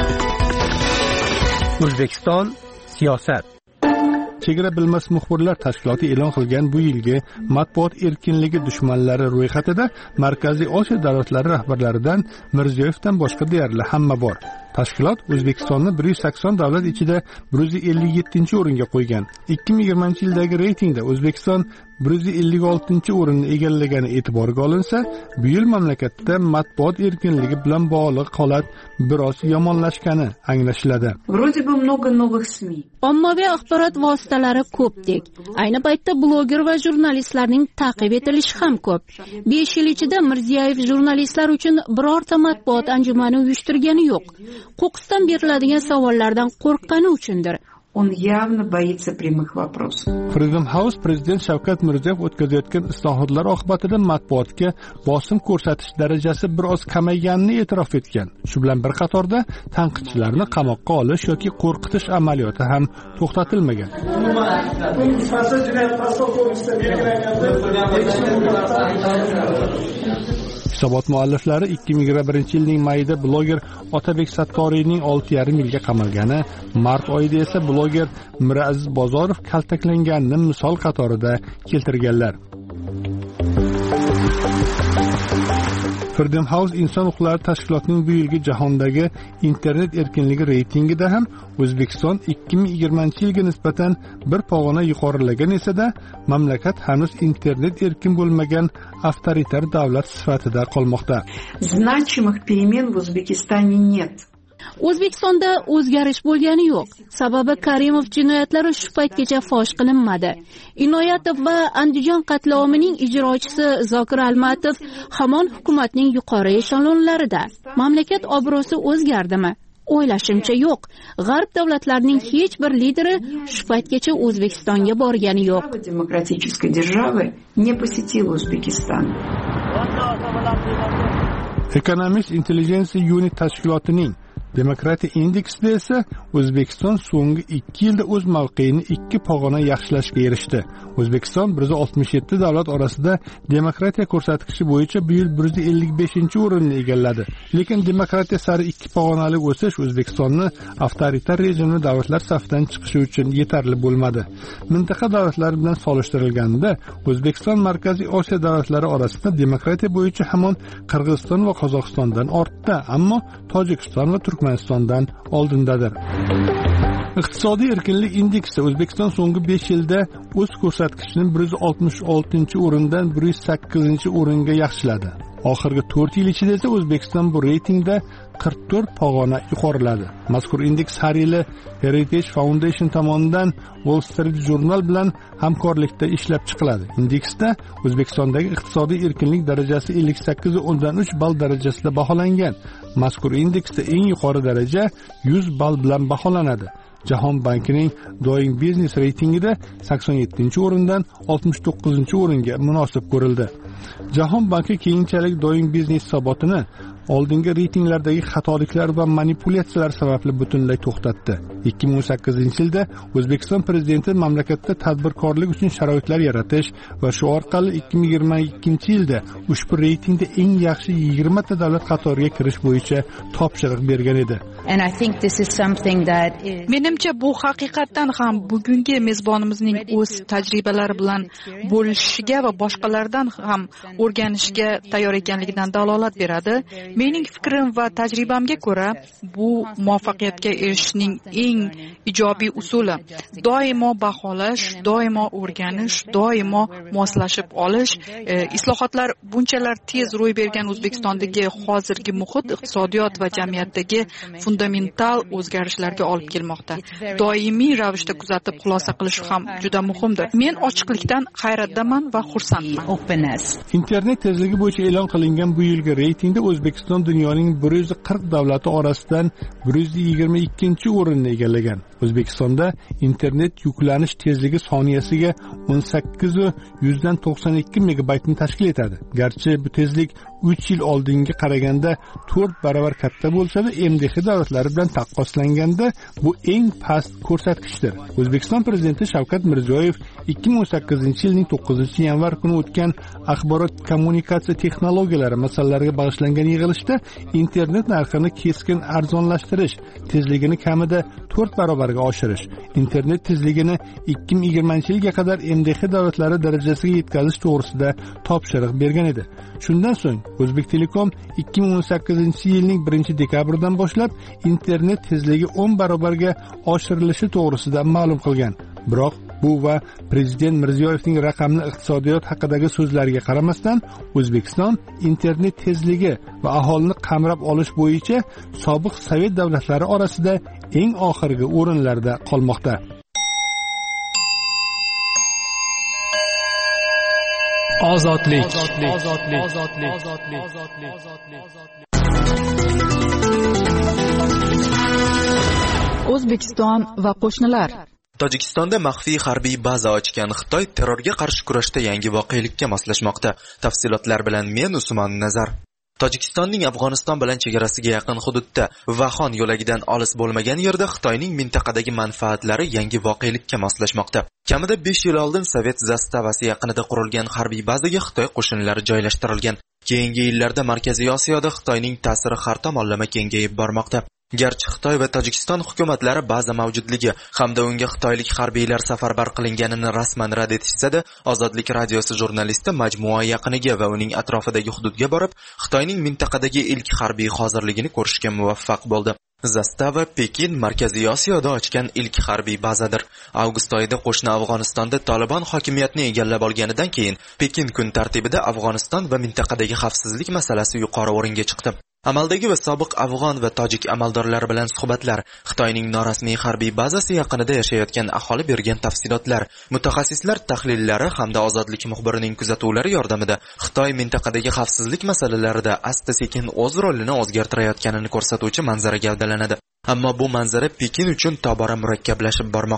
O'zbekiston siyosat. Chegara bilmas muxbirlar tashkiloti e'lon qilgan bu yilgi matbuot erkinligi dushmanlari ro'yxatida Markaziy Osiyo davlatlari rahbarlaridan Mirziyoyevdan boshqa deyarli hamma bor. Tashkilot O'zbekistonni bir yuz sakson davlat ichida bir yuz ellik yettinchi o'ringa qo'ygan. ikki ming yigirmanchi yildagi reytingda O'zbekiston bir yuz ellik oltinchi o'rinni egallagani e'tiborga olinsa, bu yil mamlakatda matbuot erkinligi bilan bog'liq holat biroz yomonlashgani anglashiladi. Ommaviy axborot vositalari ko'pdek. Ayni paytda bloger va jurnalistlarning ta'qib etilishi ham ko'p. besh yil ichida Mirziyoyev jurnalistlar uchun birorta matbuot anjumani uyushtirgani yo'q. Qo'qqisdan beriladigan savollardan qo'rqqani uchundir. Он явно боится прямых вопросов. Freedom House prezident Shavkat Mirziyoyev o'tkazayotgan islohotlar oqibatida matbuotga bosim ko'rsatish darajasi biroz kamayganini e'tirof etgan. Shu bilan bir qatorda tanqidchilarni qamoqqa olish yoki qo'rqitish amaliyoti ham to'xtatilmagan. Hisobot mualliflari ikki ming yigirma birinchi yilning mayida bloger Otabek Sattoriyning olti yarim yilga qamalgani, mart oyida esa bloger Miraziz Bozorov kaltaklanganini misol qatorida keltirganlar. Freedom House inson huquqlari tashkilotining bu yilgi jahondagi internet erkinligi reytingida ham O'zbekiston ikki ming yigirmanchi yilga nisbatan bir pog'ona yuqorilagan esa-da, mamlakat hanuz internet erkin bo'lmagan avtoritar davlat sifatida qolmoqda. Значимых перемен в Узбекистане нет. O'zbekistonda o'zgarish bo'lgani yo'q. Sababi Karimov jinoyatlari shu paytgacha fosh qilinmadi. Inoyatov va Andijon qatlomining ijrochisi Zokir Almatov hamon hukumatning yuqori eshonlarida. Mamlakat obro'si o'zgardimi? O'ylashimcha yo'q. G'arb davlatlarining hech bir lideri shu paytgacha O'zbekistonga borgani yo'q. Demokratической державы не посетил Узбекистан. Economist Intelligence Unit tashkilotining Demokratiya indeksida esa O'zbekiston so'nggi ikki yilda o'z mavqeini ikki pog'ona yaxshilashga erishdi. O'zbekiston bir yuz oltmish yetti davlat orasida demokratiya ko'rsatkichi bo'yicha bu yil bir yuz ellik beshinchi o'rinni egalladi. Lekin demokratiya sari ikki pog'onali o'sish O'zbekistonni avtoritar rejimli davlatlar safidan chiqishi uchun yetarli bo'lmadi. Mintaqa davlatlari bilan solishtirilganda O'zbekiston Markaziy Osiyo davlatlari orasida demokratiya bo'yicha hamon Qirg'iziston va Qozog'istondan ortda, ammo Tojikiston va Turkmanistondan oldindadir. Iqtisodiy erkinlik indeksi O'zbekiston so'nggi besh yilda o'z ko'rsatkichini bir yuz oltmish oltinchi o'rindan bir yuz sakkizinchi o'ringa yaxshiladi. Oxirgi to'rt yil ichida esa O'zbekiston bu reytingda qirq to'rt pog'ona yuqoriladi. Mazkur indeks har yili Heritage Foundation tomonidan Wall Street Journal bilan hamkorlikda ishlab chiqiladi. Indeksda O'zbekistondagi iqtisodiy erkinlik darajasi ellik sakkiz nuqta o'ndan uch ball darajasida baholangan. Mazkur indeksda eng yuqori daraja yuz ball bilan baholanadi. Jahon bankining Doing Business reytingida sakson yettinchi o'rindan oltmish to'qqizinchi o'ringa munosib ko'rildi. Jahon banki keyinchalik Doing Business hisobotini oldingi reytinglardagi xatoliklar va manipulyatsiyalar sababli butunlay to'xtatdi. ikki ming o'n sakkizinchi yilda O'zbekiston prezidenti mamlakatda tadbirkorlik uchun sharoitlar yaratish va shu orqali ikki ming yigirma ikkinchi yilda ushbu reytingda eng yaxshi yigirma ta davlat qatoriga kirish bo'yicha topshiriq bergan edi. Menimcha bu haqiqatan ham bugungi mezbonimizning o'z tajribalari bilan bo'lishishiga va boshqalardan ham o'rganishga tayyor ekanligidan dalolat beradi. Mening fikrim va tajribamga ko'ra, bu muvaffaqiyatga erishishning eng ijobiy usuli. Doimo baholash, doimo o'rganish, doimo moslashib olish. E, islohotlar bunchalar tez ro'y bergan O'zbekistondagi hozirgi muhit iqtisodiyot va jamiyatdagi fundamental o'zgarishlarga olib kelmoqda. Doimiy ravishda kuzatib xulosa qilish ham juda muhimdir. Men ochiqlikdan hayratdaman va xursandman. Internet tezligi bo'yicha e'lon qilingan bu yilgi reytingda O'zbekiston dunyoning bir yuz qirq davlati orasidan bir yuz yigirma ikkinchi o'rinni egallagan. O'zbekistonda internet yuklanish tezligi soniyasiga o'n sakkiz yuzdan to'qson ikki megabaytni tashkil etadi. Garchi bu tezlik uch yil oldinga qaraganda to'rt barobar katta bo'lsa-da, M D X davlatlari bilan taqqoslanganda bu eng past ko'rsatkichdir. O'zbekiston prezidenti Shavkat Mirziyoyev ikki ming o'n sakkizinchi yilning to'qqizinchi yanvar kuni o'tgan axborot kommunikatsiya texnologiyalari masalalariga bag'ishlangan yig'ilishda internet narxini keskin arzonlashtirish, tezligini kamida to'rt barobarga oshirish, internet tezligini ikki ming yigirmanchi yilga qadar M D X davlatlari darajasiga yetkazish to'g'risida topshiriq bergan edi. Shundan so'ng O'zbek Telekom ikki ming o'n sakkizinchi yilning birinchi dekabridan boshlab internet tezligi o'n barobarga oshirilishi to'g'risida ma'lum qilgan. Biroq bu va prezident Mirziyoyevning raqamli iqtisodiyot haqidagi so'zlariga qaramasdan, O'zbekiston internet tezligi va aholini qamrab olish bo'yicha sobiq Sovet davlatlari orasida eng oxirgi o'rinlarda qolmoqda. Ozodlik. O'zbekiston va qo'shnilar. Tojikistonda maxfiy harbiy baza ochgan Xitoy terrorga qarshi kurashda yangi voqelikka moslashmoqda. Tafsilotlar bilan men Usmon Nazar. Tojikistonning Afg'oniston bilan chegarasiga yaqin hududda Vaxon yo'lagidan olis bo'lmagan yerda Xitoyning mintaqadagi manfaatlari yangi voqelikka moslashmoqda. Kamida besh yil oldin Sovet zastavasi yaqinida qurilgan harbiy bazaga Xitoy qo'shinlari joylashtirilgan. Keyingi yillarda Markaziy Osiyoda Xitoyning ta'siri har tomonlama kengayib bormoqda. Garchi Xitoy va Tojikiston hukumatlari baza mavjudligi hamda unga xitoylik harbiylar safarbar qilinganini rasman rad etishsa-da, Ozodlik radiosi jurnalisti majmua yaqiniga va uning atrofidagi hududga borib, Xitoyning mintaqadagi ilk harbiy hozirligini ko'rishga muvaffaq bo'ldi. Zastava Pekin Markaziy Osiyoda ochgan ilk harbiy bazadir. Avgust oyida qo'shni Afg'onistonda Taliban hokimiyatni egallab olganidan keyin Pekin kun tartibida Afg'oniston va mintaqadagi xavfsizlik masalasi yuqori o'ringa chiqdi. Amaldagi va sobiq afg'on va tojik amaldorlari bilan suhbatlar, Xitoyning norasmiy harbiy bazasi yaqinida yashayotgan aholi bergan tafsilotlar, mutaxassislar tahlillari hamda Ozodlik muxbirining kuzatuvlari yordamida Xitoy mintaqadagi xavfsizlik masalalarida asta-sekin o'z rolini o'zgartirayotganini ko'rsatuvchi manzara gavdalanadi. Ammo bu manzara Pekin uchun tobora murakkablashib bormoqda.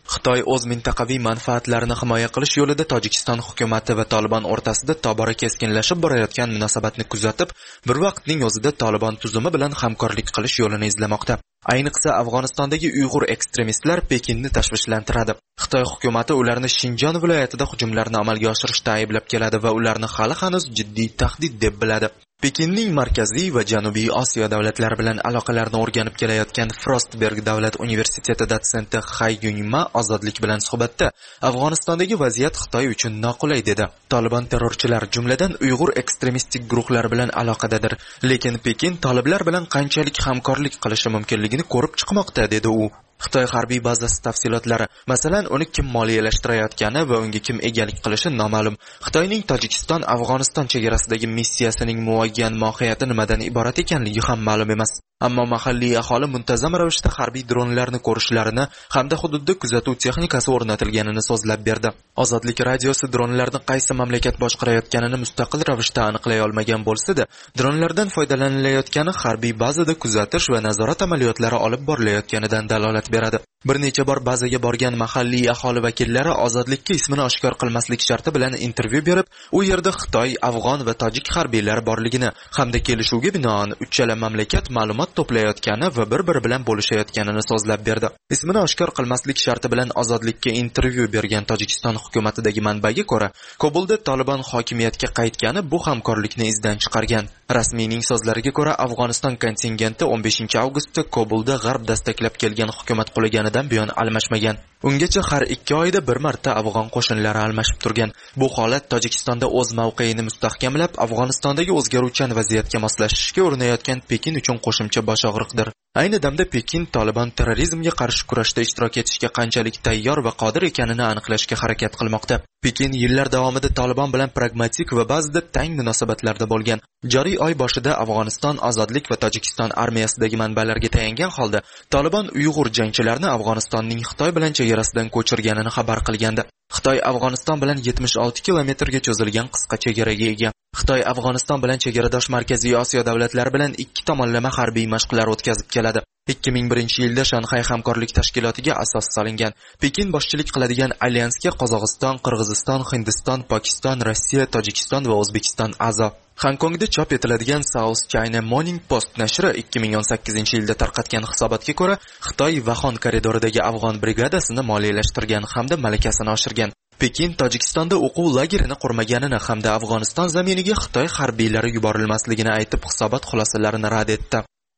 Xitoy o'z mintaqaviy manfaatlarini himoya qilish yo'lida Tojikiston hukumati va Taliban o'rtasida tobora keskinlashib borayotgan munosabatni kuzatib, bir vaqtning o'zida Taliban tuzumi bilan hamkorlik qilish yo'lini izlamoqda. Ayniqsa Afg'onistondagi Uyg'ur ekstremistlar Pekinni tashvishlantiradi. Xitoy hukumati ularni Shinjon viloyatida hujumlarni amalga oshirishda ayblab keladi va ularni hali hanuz jiddiy tahdid deb biladi. Pekinning Markaziy va Janubiy Osiyo davlatlari bilan aloqalarni o'rganib kelayotgan Frostberg davlat universiteti dotsenti Hay Yunma ozodlik bilan suhbatda Afg'onistondagi vaziyat Xitoy uchun noqulay dedi. Taliban terrorchilar, jumladan Uyg'ur ekstremistik guruhlar bilan aloqadadir, lekin Pekin taliblar bilan qanchalik hamkorlik qilishi mumkinligini ko'rib chiqmoqda dedi u. Xitoy harbiy bazasi tafsilotlari, masalan, uni kim moliyalashtirayotgani va unga kim egalik qilishi noma'lum. Xitoyning Tojikiston Afg'oniston chegarasidagi missiyasining muayyan mohiyati nimadan iborat ekanligi ham ma'lum emas. Ammo mahalliy aholi muntazam ravishda harbiy dronlarni ko'rishlarini hamda hududda kuzatuv texnikasi o'rnatilganini so'zlab berdi. Ozodlik radiosi dronlarni qaysi mamlakat boshqarayotganini mustaqil ravishda aniqlay olmagan bo'lsa-da, dronlardan foydalanilayotgani harbiy bazada kuzatish va nazorat amaliyotlari olib borilayotganidan dalolat beradi. Bir necha bor bazaga borgan mahalliy aholi vakillari ozodlikka ismini oshkor qilmaslik sharti bilan intervyu berib, u yerda Xitoy, Afg'on va Tojik harbiylar borligini hamda kelishuvga binoan uchala mamlakat ma'lumot to'playotgani va bir-biri bilan bo'lishayotganini so'zlab berdi. Ismini oshkor qilmaslik sharti bilan ozodlikka intervyu bergan Tojikiston hukumatidagi manbaga ko'ra, Kobulda Taliban hokimiyatga qaytgani bu hamkorlikni izdan chiqargan. Rasmiyning so'zlariga ko'ra, Afg'oniston kontingenti o'n beshinchi avgustda Kobulda g'arb dastaklab kelgan hukumat qulaganidan buyon almashmagan. Ungacha har ikki oyda bir marta afg'on qo'shinlari almashib turgan. Bu holat Tojikistonda o'z mavqeini mustahkamlab, Afg'onistondagi o'zgaruvchan vaziyatga moslashishga urinayotgan Pekin uchun qo'shimcha bosh og'riqdir. Ayni damda Pekin Taliban terrorizmga qarshi kurashda ishtirok etishga qanchalik tayyor va qodir ekanini aniqlashga harakat qilmoqda. Pekin yillar davomida Taliban bilan pragmatik va ba'zida tang munosabatlarda bo'lgan. Joriy oy boshida Afg'oniston ozodlik va Tojikiston armiyasidagi manbalarga tayangan holda Taliban Uyg'ur jangchilarini Afg'onistonning Xitoy bilan chegarasidan ko'chirganini xabar qilgandi. Xitoy Afg'oniston bilan yetmish olti kilometrga cho'zilgan qisqa chegaraga ega. Xitoy Afg'oniston bilan chegaradosh Markaziy Osiyo davlatlari bilan ikki tomonlama harbiy mashqlar o'tkazib keladi. ikki ming birinchi yilda Shanxay hamkorlik tashkilotiga asos solingan. Pekin boshchilik qiladigan alyansga Qozog'iston, Qirg'iziston, Hindiston, Pokiston, Rossiya, Tojikiston va O'zbekiston a'zo. Hongkongda chop etiladigan South China Morning Post nashri ikki ming o'n sakkizinchi yilda tarqatgan hisobotga ko'ra, Xitoy Waxon koridoridagi afg'on brigadasini moliyalashtirgan hamda malakasini oshirgan. Pekin Tojikistonda o'quv lagerini qurmaganini hamda Afg'oniston zaminiga Xitoy harbiylari yuborilmasligini aytib, hisobot xulosalarini rad etdi.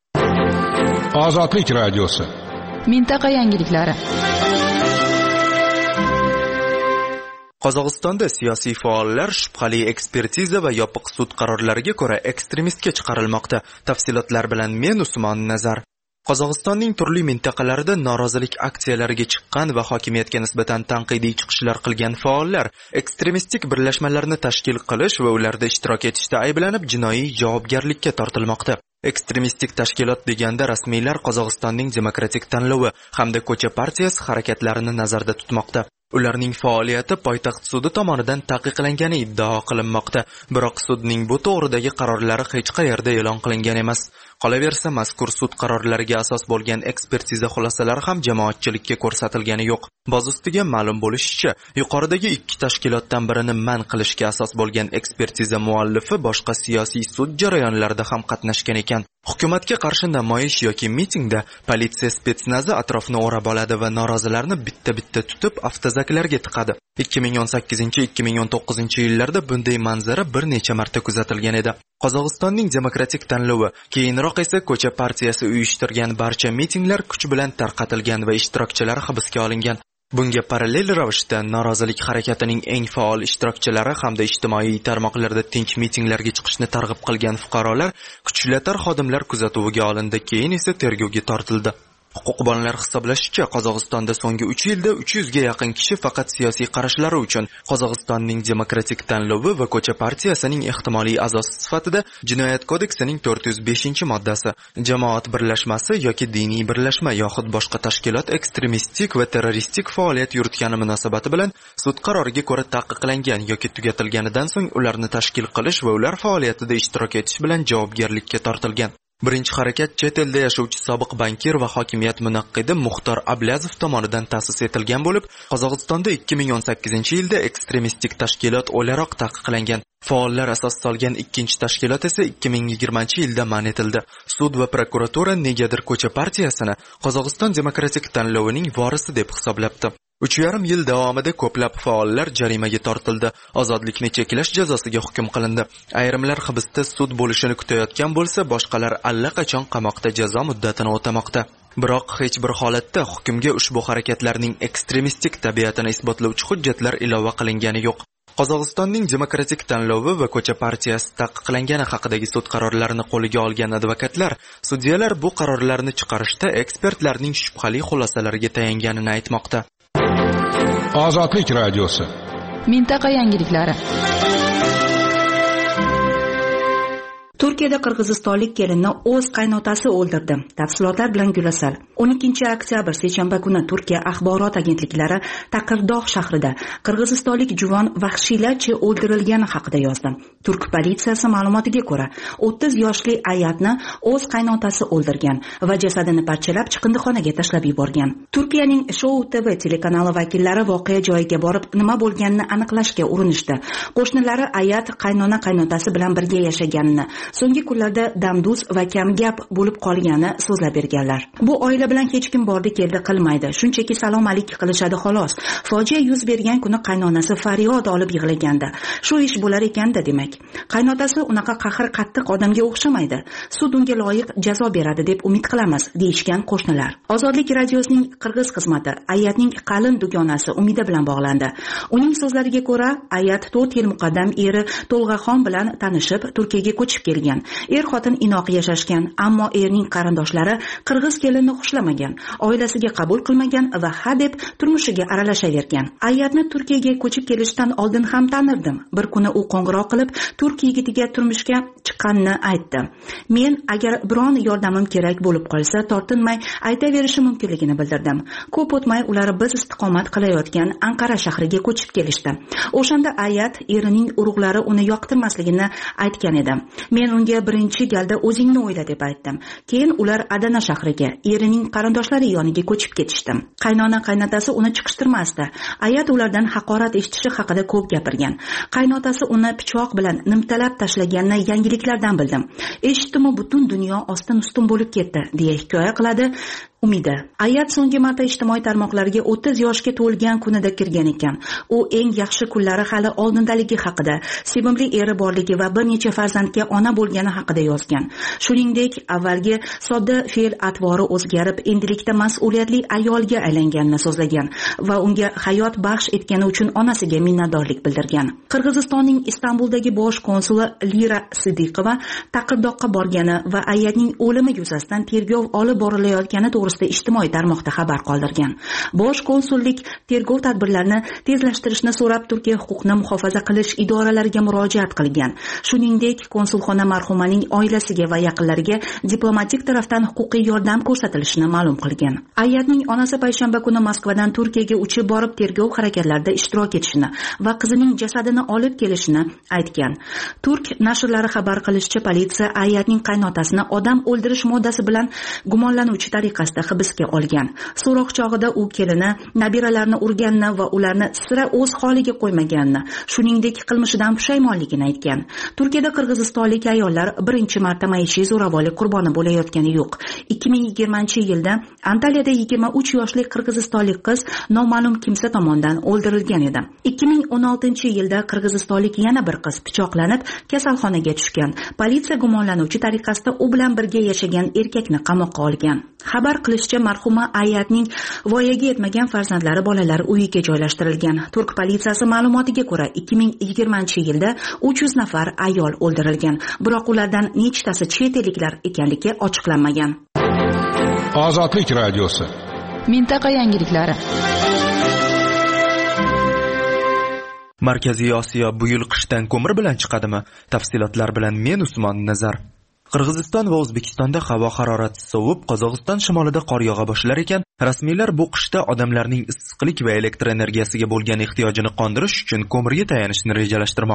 Ozodlik radiosi. Mintaqa yangiliklari. Qozog'istonda siyosiy faollar shubhali ekspertiza va yopiq sud qarorlariga ko'ra ekstremistga chiqarilmoqda. Tafsilotlar bilan men Usmon Nazar. Qozog'istonning turli mintaqalarida norozilik aksiyalariga chiqqan va hokimiyatga nisbatan tanqidiy chiqishlar qilgan faollar ekstremistik birlashmalarni tashkil qilish va ularda ishtirok etishda ayblanib jinoiy javobgarlikka tortilmoqda. Ekstremistik tashkilot deganda rasmiylar Qozog'istonning demokratik tanlovi hamda ko'cha partiyasi harakatlarini nazarda tutmoqda. Ularning faoliyati poytaxt sudi tomonidan taqiqlangani iddao qilinmoqda, biroq sudning bu to'g'ridagi qarorlari hech qayerda e'lon qilingan emas. Qolaversa, mazkur sud qarorlariga asos bo'lgan ekspertiza xulosalari ham jamoatchilikka ko'rsatilgani yo'q. Boz ustiga ma'lum bo'lishicha, yuqoridagi ikki tashkilotdan birini man qilishga asos bo'lgan ekspertiza muallifi boshqa siyosiy sud jarayonlarida ham qatnashgan ekan. Hukumatga qarshi namoyish yoki mitingda politsiya spetsnazi atrofni o'rab oladi va norozilarni bitta-bitta tutib avtozaklarga tiqadi. ikki ming o'n sakkizinchi ikki ming o'n to'qqizinchi yillarda bunday manzara bir necha marta kuzatilgan edi. Qozog'istonning demokratik tanlovi, keyinroq esa ko'cha partiyasi uyushtirgan barcha mitinglar kuch bilan tarqatilgan va ishtirokchilar hibsga olingan. Bunga parallel ravishda norozilik harakatining eng faol ishtirokchilari hamda ijtimoiy tarmoqlarda tinch mitinglarga chiqishni targ'ib qilgan fuqarolar kuchlatar xodimlar kuzatuviga olindi, keyin esa tergovga tortildi. Huquqbonlar hisoblashicha, Qozog'istonda so'nggi uch yilda uch yuzga yaqin kishi faqat siyosiy qarashlari uchun Qozog'istonning demokratik tanlovi va ko'cha partiyasining ehtimoliy a'zosi sifatida Jinoyat kodeksining to'rt yuz beshinchi moddasi, jamoat birlashmasi yoki diniy birlashma yoxud boshqa tashkilot ekstremistik va terroristik faoliyat yuritgani munosabati bilan sud qaroriga ko'ra taqiqlangan yoki tugatilganidan so'ng ularni tashkil qilish va ular faoliyatida ishtirok etish bilan javobgarlikka tortilgan. Birinchi harakat chet elda yashovchi sobiq bankir va hokimiyat munaqqidi Muxtor Ablazov tomonidan ta'sis etilgan bo'lib, Qozog'istonda ikki ming o'n sakkizinchi yilda ekstremistik tashkilot o'laroq taqiqlangan. Faollar asos solgan ikkinchi tashkilot esa ikki ming yigirmanchi yilda man etildi. Sud va prokuratura negadir ko'cha partiyasini Qozog'iston demokratik tanlovining vorisi deb hisoblabdi. uch yarim yil davomida ko'plab faollar jarimaga tortildi. Ozodlikni cheklash jazosiga hukm qilindi. Ayrimlar hibsda sud bo'lishini kutayotgan bo'lsa, boshqalar allaqachon qamoqda jazo muddatini o'tamoqda. Biroq hech bir holatda hukmga ushbu harakatlarning ekstremistik tabiatini isbotlovchi hujjatlar ilova qilingani yo'q. Qozog'istonning demokratik tanlovi va ko'cha partiyasi taqiqlangani haqidagi sud qarorlarini qo'liga olgan advokatlar, sudyalar bu qarorlarni chiqarishda ekspertlarning shubhali xulosalariga tayanganini aytmoqda. Ozodlik radiosi. Mintaqa yangiliklari. Turkiyada qirg'izistonlik kelinni o'z qaynotasi o'ldirdi. Tafsilotlar bilan Gulasal. o'n ikkinchi oktyabr seshanba kuni Turkiya axborot agentliklari Taqirdoq shahrida qirg'izistonlik juvon vahshiylarcha o'ldirilgani haqida yozdi. Turk politsiyasi ma'lumotiga ko'ra, o'ttiz yoshli ayatni o'z qaynotasi o'ldirgan va jasadini parchalab chiqindixonaga tashlab yuborgan. Turkiyaning Show T V telekanali vakillari voqea joyiga borib, nima bo'lganini aniqlashga urinishdi. Qo'shnilari ayat qaynona qaynotasi bilan birga yashaganini, so'nggi kunlarda damduz va kamgap bo'lib qolgani so'zlab berganlar. Bu oila bilan hech kim bordi keldi qilmaydi. Shunchaki salom alik qilishadi xolos. Fojia yuz bergan kuni qaynonasi faryod olib yig'laganda, shu ish bo'lar ekanda demak. Qaynotasi unaqa qahr qattiq odamga o'xshamaydi. Sud unga loyiq jazo beradi deb umid qilamiz, deyishgan qo'shnilar. Ozodlik radiosining qirg'iz xizmati Ayatning qalin dugonasi Umida bilan bog'landi. Uning so'zlariga ko'ra, Ayat to'rt yil muqaddam eri To'lg'axon bilan tanishib, Turkiyaga ko'chib kelgan. Er xotin inoq yashashgan, ammo erning qarindoshlari qirg'iz kelinni xushlamagan, oilasiga qabul qilmagan va ha deb turmushiga aralashavergan. Ayatni Turkiyaga ko'chib kelishdan oldin ham tanirdim. Bir kuni u qo'ng'iroq qilib, turk yigitiga turmushga chiqqanini aytdi. Men agar biron yordamim kerak bo'lib qolsa, tortinmay aytaverishi mumkinligini bildirdim. Ko'p o'tmay ular biz istiqomat qilayotgan Anqara shahriga ko'chib kelishdi. O'shanda Ayat erining urug'lari uni yoqtirmasligini aytgan edi. Men unga birinchi galda o'zingni o'yla deb aytdim. Keyin ular Adana shahriga, erining qarindoshlari yoniga ko'chib ketishdi. Qaynona qaynotasi uni chiqishtirmasdi. Ayat ulardan haqorat eshitishi haqida ko'p gapirgan. Qaynotasi uni pichoq bilan nimtalab tashlaganini yangiliklardan bildim. Eshitdim, butun dunyo ostin-ustin bo'lib ketdi, deya hikoya qiladi Umida. Ayat so'nggi marta ijtimoiy tarmoqlarga o'ttiz yoshga to'lgan kunida kirgan ekan. U eng yaxshi kunlari hali oldindaligi haqida, sevimli eri borligi va bir necha farzandga ona bo'lgani haqida yozgan. Shuningdek, avvalgi sodda fe'l atvori o'zgarib, endilikda mas'uliyatli ayolga aylanganini so'zlagan va unga hayot baxsh etgani uchun onasiga minnatdorlik bildirgan. Qirg'izistonning Istanbuldagi bosh konsuli Lira Sidiqova Taqirdoqqa borgani va Ayatning o'limi yuzasidan tergov olib borilayotgani to'g'risida ijtimoiy tarmoqda xabar qoldirgan. Bosh konsullik tergov tadbirlarini tezlashtirishni so'rab Turkiya huquqni muhofaza qilish idoralariga murojaat qilgan. Shuningdek, konsulxona marhumaning oilasiga va yaqinlariga diplomatik tarafdan huquqiy yordam ko'rsatilishini ma'lum qilgan. Ayatning onasi payshanba kuni Moskvadan Turkiyaga uchib borib tergov harakatlarida ishtirok etishini va qizining jasadini olib kelishini aytgan. Turk nashrlari xabar qilishicha, politsiya Ayatning qaynotasini odam o'ldirish moddasi bilan gumonlanuvchi tariqasida hibsga olgan. So'roq chog'ida u kelini nabiralarini urganini va ularni sira o'z holiga qo'ymaganini, shuningdek qilmishidan pushaymonligini aytgan. Turkiyada qirg'izistonlik ayollar birinchi marta maishiy zo'ravonlik qurboni bo'layotgani yo'q. ikki ming yigirmanchi yilda Antaliyada yigirma uch yoshli qirg'izistonlik qiz noma'lum kimsa tomonidan o'ldirilgan edi. ikki ming o'n oltinchi yilda qirg'izistonlik yana bir qiz pichoqlanib kasalxonaga tushgan. Politsiya gumonlanuvchi tariqasida u bilan birga yashagan erkakni qamoqqa olgan. Xabar qilishicha, marhuma Ayatning voyaga yetmagan farzandlari bolalar uyiga joylashtirilgan. Turk politsiyasi ma'lumotiga ko'ra, ikki ming yigirmanchi yilda uch yuz nafar ayol o'ldirilgan, biroq ulardan nechtasi chet elliklar ekanligi ochiqlanmagan. Ozodlik radiosi. Mintaqa yangiliklari. Markaziy Osiyo bu yil qishdan ko'mir bilan chiqadimi? Tafsilotlar bilan men Usmon Nazar. Qirg'iziston va O'zbekistonda havo harorati sovib, Qozog'iston shimolida qor yog'a boshlar ekan, rasmiylar bu qishda odamlarning issiqlik va elektr energiyasiga bo'lgan ehtiyojini qondirish uchun ko'mirga tayanishni rejalashtirmoqda.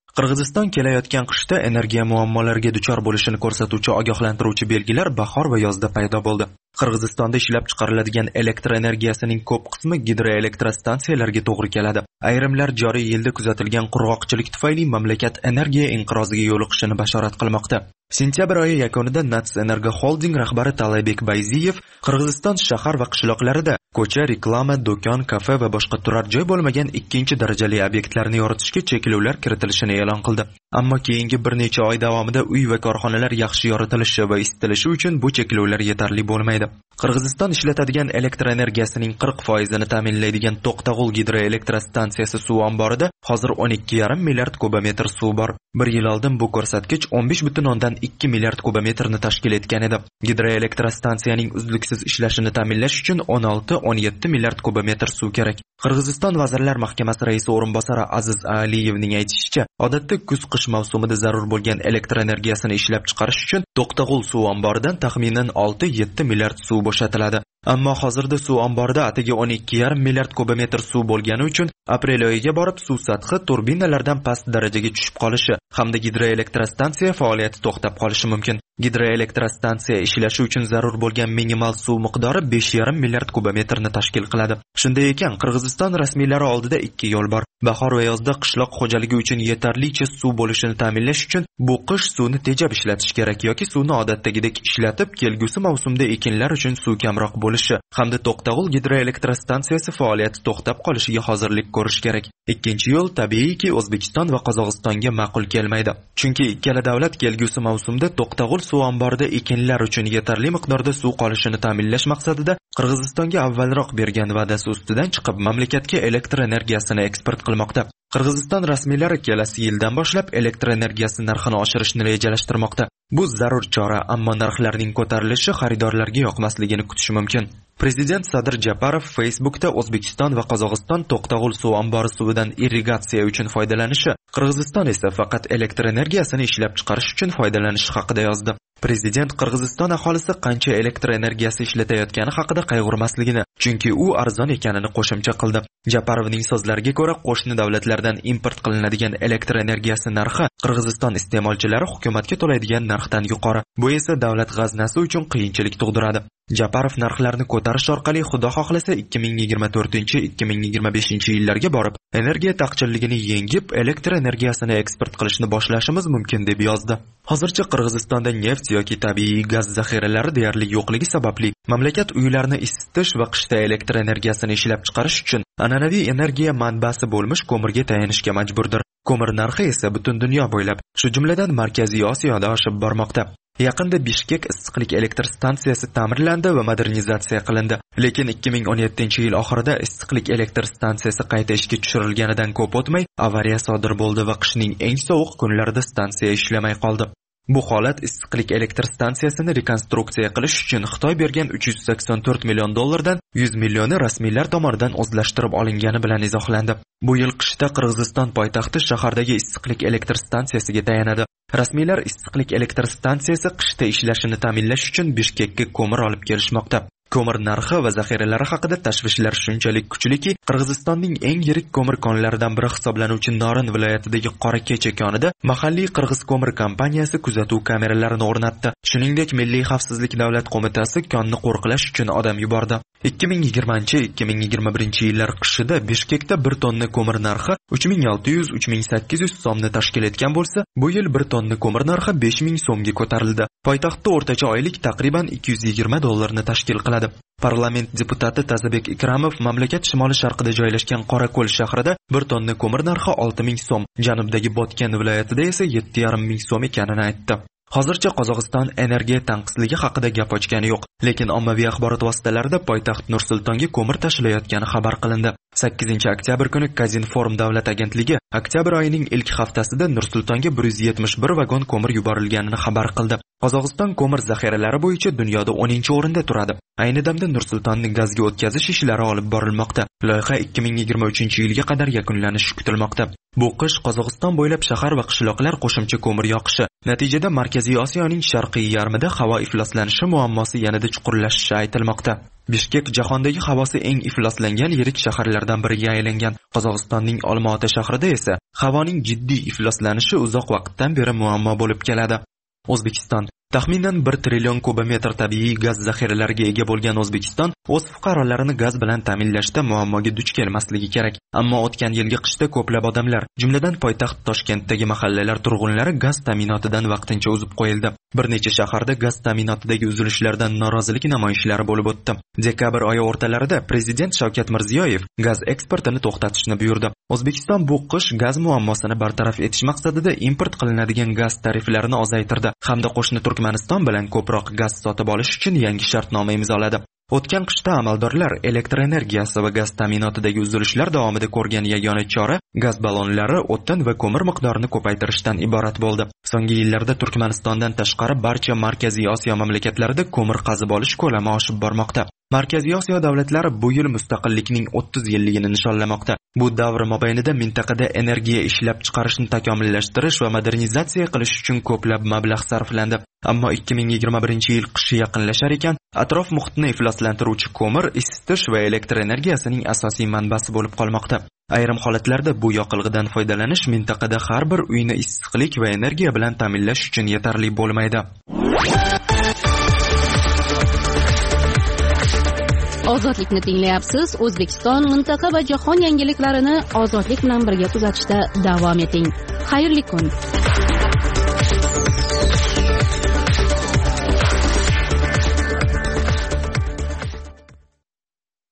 Qirg'iziston kelayotgan qishda energiya muammolariga duchor bo'lishini ko'rsatuvchi ogohlantiruvchi belgilar bahor va yozda paydo bo'ldi. Qirg'izistonda ishlab chiqariladigan elektr energiyasining ko'p qismi gidroelektrostansiyalarga to'g'ri keladi. Ayrimlar joriy yilda kuzatilgan qurg'oqchilik tufayli mamlakat energiya inqiroziga yo'liqishini bashorat qilmoqda. Sentyabr oyi yakunida Nats Energo Holding rahbari Talaybek Bayziyev Qirg'iziston shahar va qishloqlarida ko'cha, reklama, do'kon, kafe va boshqa turar joy bo'lmagan ikkinchi darajali obyektlarni yoritishga cheklovlar kiritilishini e'lon qildi. Ammo keyingi bir necha oy davomida uy va korxonalar yaxshi yoritilishi va isitilishi uchun bu cheklovlar yetarli bo'lmaydi. Qirg'iziston ishlatadigan elektr energiyasining qirq foizini ta'minlaydigan To'qtag'ul gidroelektrostansiyasi suv omborida hozir o'n ikki yarim milliard kubometr suv bor. Bir yil oldin bu ko'rsatkich o'n besh butun o'ndan ikki milliard kubometrni tashkil etgan edi. Gidroelektrostansiyaning uzluksiz ishlashini ta'minlash uchun o'n olti o'n yetti milliard kubometr suv kerak. Qirg'iziston Vazirlar Mahkamasi raisi o'rinbosari Aziz Aliyevning aytishicha, odatda kuz-qish mavsumida zarur bo'lgan elektr energiyasini ishlab chiqarish uchun To'qtag'ul suv omboridan taxminan olti yetti milliard suv bo'shatiladi. Ammo hozirda suv omborida atigi o'n ikki yarim milliard kubometr suv bo'lgani uchun aprel oyiga borib suv sathi turbinalardan past darajaga tushib qolishi hamda gidroelektrostansiya faoliyati to'xtab qolishi mumkin. Gidroelektrostansiya ishlashi uchun zarur bo'lgan minimal suv miqdori besh yarim milliard kubometrni tashkil qiladi. Shunday ekan, Qirg'iziston rasmiylari oldida ikki yo'l bor. Bahor va yozda qishloq xo'jaligi uchun yetarlicha suv bo'lishini ta'minlash uchun bu qish suvni tejab ishlatish kerak yoki suvni odatdagidek ishlatib, kelgusi mavsumda ekinlar uchun suv kamroq bo'lishi hamda To'qtag'ul gidroelektrostansiyasi faoliyati to'xtab qolishiga hozirlik ko'rish kerak. Ikkinchi yo'l tabiiyki O'zbekiston va Qozog'istonga ma'qul kelmaydi. Chunki ikkala davlat kelgusi mavsumda To'qtag'ul suv omborida ekinlar uchun yetarli miqdorda suv qolishini ta'minlash maqsadida Qirg'izistonga avvalroq bergan va'dasi ustidan chiqib mamlakatga elektr energiyasini eksport qilmoqda. Qirg'iziston rasmiylari kelasi yildan boshlab elektr energiyasi narxini oshirishni rejalashtirmoqda. Bu zarur chora, ammo narxlarning ko'tarilishi xaridorlarga yoqmasligini kutish mumkin. Prezident Sadir Japarov Facebookda O'zbekiston va Qozog'iston To'qtag'ul suv ombori suvidan irrigatsiya uchun foydalanishi, Qirg'iziston esa faqat elektr energiyasini ishlab chiqarish uchun foydalanishi haqida yozdi. Prezident Qirg'iziston aholisi qancha elektr energiyasi ishlatayotgani haqida qayg'urmasligini, chunki u arzon ekanini qo'shimcha qildi. Japarovning so'zlariga ko'ra, qo'shni davlatlardan import qilinadigan elektr energiyasi narxi Qirg'iziston iste'molchilari hukumatga to'laydigan narxdan yuqori. Bu esa davlat g'aznasi uchun qiyinchilik tug'diradi. Japarov narxlarni ko'tarish orqali xudo xohlasa ikki ming yigirma to'rtinchi ikki ming yigirma beshinchi yillarga borib, energiya taqchilligini yengib, elektr energiyasini eksport qilishni boshlashimiz mumkin deb yozdi. Hozircha Qirg'izistonda neft yoki tabiiy gaz zaxiralari deyarli yo'qligi sababli mamlakat uylarni isitish va qishda elektr energiyasini ishlab chiqarish uchun an'anaviy energiya manbasi bo'lmish ko'mirga tayanishga majburdir. Ko'mir narxi esa butun dunyo bo'ylab, shu jumladan Markaziy Osiyoda oshib bormoqda. Yaqinda Bishkek issiqlik elektr stansiyasi ta'mirlandi va modernizatsiya qilindi. Lekin ikki ming o'n yettinchi yil oxirida issiqlik elektr stansiyasi qayta ishga tushirilganidan ko'p o'tmay avariya sodir bo'ldi va qishning eng sovuq kunlarida stansiya ishlamay qoldi. Bu holat issiqlik elektr stansiyasini rekonstruksiya qilish uchun Xitoy bergan uch yuz sakson to'rt million dollardan yuz millioni rasmiylar tomonidan o'zlashtirib olingani bilan izohlandi. Bu yil qishda Qirg'iziston poytaxti shahardagi issiqlik elektr stansiyasiga tayanadi. Rasmiylar issiqlik elektr stansiyasi qishda ishlashini ta'minlash uchun Bishkekka ko'mir olib kelishmoqda. Ko'mir narxi va zaxiralari haqida tashvishlar shunchalik kuchliki, Qirg'izistonning eng yirik ko'mir konlaridan biri hisoblanuvchi Norin viloyatidagi Qorakecha konida mahalliy Qirg'iz ko'mir kompaniyasi kuzatuv kameralarini o'rnatdi. Shuningdek, Milliy xavfsizlik davlat qo'mitasi konni qo'riqlash uchun odam yubordi. ikki ming yigirmanchi ikki ming yigirma birinchi yillar qishida Bishkekda bir tonna ko'mir narxi uch ming olti yuz uch ming sakkiz yuz so'mni tashkil etgan bo'lsa, bu yil bir tonna ko'mir narxi besh ming so'mga ko'tarildi. Poytaxtda o'rtacha oylik taqriban ikki yuz yigirma dollarni tashkil qiladi. Parlament deputati Tazabek Ikramov mamlakat shimoli-sharqida joylashgan Qorako'l shahrida bir tonna ko'mir narxi olti ming so'm, janubdagi Botken viloyatida esa yetti yarim ming so'm ekanini aytdi. Hozircha Qozog'iston energiya tanqisligi haqida gap ochgani yo'q, lekin ommaviy axborot vositalarida poytaxt Nur-Sultonga ko'mir tashilayotgani xabar qilindi. sakkizinchi oktyabr kuni Kazinform davlat agentligi oktyabr oyining ilk haftasida Nur-Sultonga bir yuz yetmish bir vagon ko'mir yuborilganini xabar qildi. Qozog'iston ko'mir zaxiralari bo'yicha dunyoda o'ninchi o'rinda turadi. Ayni damda Nur-Sultonni gazga o'tkazish ishlari olib borilmoqda. Loyiha ikki ming yigirma uchinchi yilga qadar yakunlanishi kutilmoqda. Bu qish Qozog'iston bo'ylab shahar va qishloqlar qo'shimcha ko'mir yoqishi, natijada Markaziy Osiyoning sharqiy yarmida havo ifloslanishi muammosi yanada chuqurlashishi aytilmoqda. Bishkek jahondagi havosi eng ifloslangan yirik shaharlardan biriga aylangan. Qozog'istonning Olmaota shahrida esa havoning jiddiy ifloslanishi uzoq vaqtdan beri muammo bo'lib keladi. O'zbekiston taxminan bir trillion kubometr tabiiy gaz zaxiralariga ega bo'lgan O'zbekiston o'z fuqarolarini gaz bilan ta'minlashda muammoga duch kelmasligi kerak. Ammo o'tgan yilgi qishda ko'plab odamlar, jumladan poytaxt Toshkentdagi mahallalar turg'unlari gaz ta'minotidan vaqtincha uzib qo'yildi. Bir necha shaharda gaz ta'minotidagi uzilishlardan norozilik namoyishlari bo'lib o'tdi. Dekabr oyi o'rtalarida prezident Shavkat Mirziyoyev gaz eksportini to'xtatishni buyurdi. O'zbekiston bu qish gaz muammosini bartaraf etish maqsadida import qilinadigan gaz tariflarini ozaytirdi hamda qo'shni Turkmaniston bilan ko'proq gaz sotib olish uchun yangi shartnoma imzoladi. O'tgan qishda amaldorlar elektr energiyasi va gaz ta'minotidagi uzilishlar davomida ko'rgan yagona chora gaz ballonlari, o'tin va ko'mir miqdorini ko'paytirishdan iborat bo'ldi. So'nggi yillarda Turkmanistondan tashqari barcha Markaziy Osiyo mamlakatlarida ko'mir qazib olish ko'lami oshib bormoqda. Markaziy Osiyo davlatlari bu yil mustaqillikning o'ttiz yilligini nishonlamoqda. Bu davr mobaynida mintaqada energiya ishlab chiqarishni takomillashtirish va modernizatsiya qilish uchun ko'plab mablag' sarflandi. Ammo ikki ming yigirma birinchi yil qishi yaqinlashar ekan, atrof muhitni ifloslantiruvchi ko'mir, isitish va elektr energiyasining asosiy manbasi bo'lib qolmoqda. Ayrim holatlarda bu yoqilg'idan foydalanish mintaqada har bir uyni issiqlik va energiya bilan ta'minlash uchun yetarli bo'lmaydi. Ozodlikni tinglayapsiz. O'zbekiston, mintaqa va jahon yangiliklarini ozodlik bilan birga kuzatishda davom eting. Xayrli kun.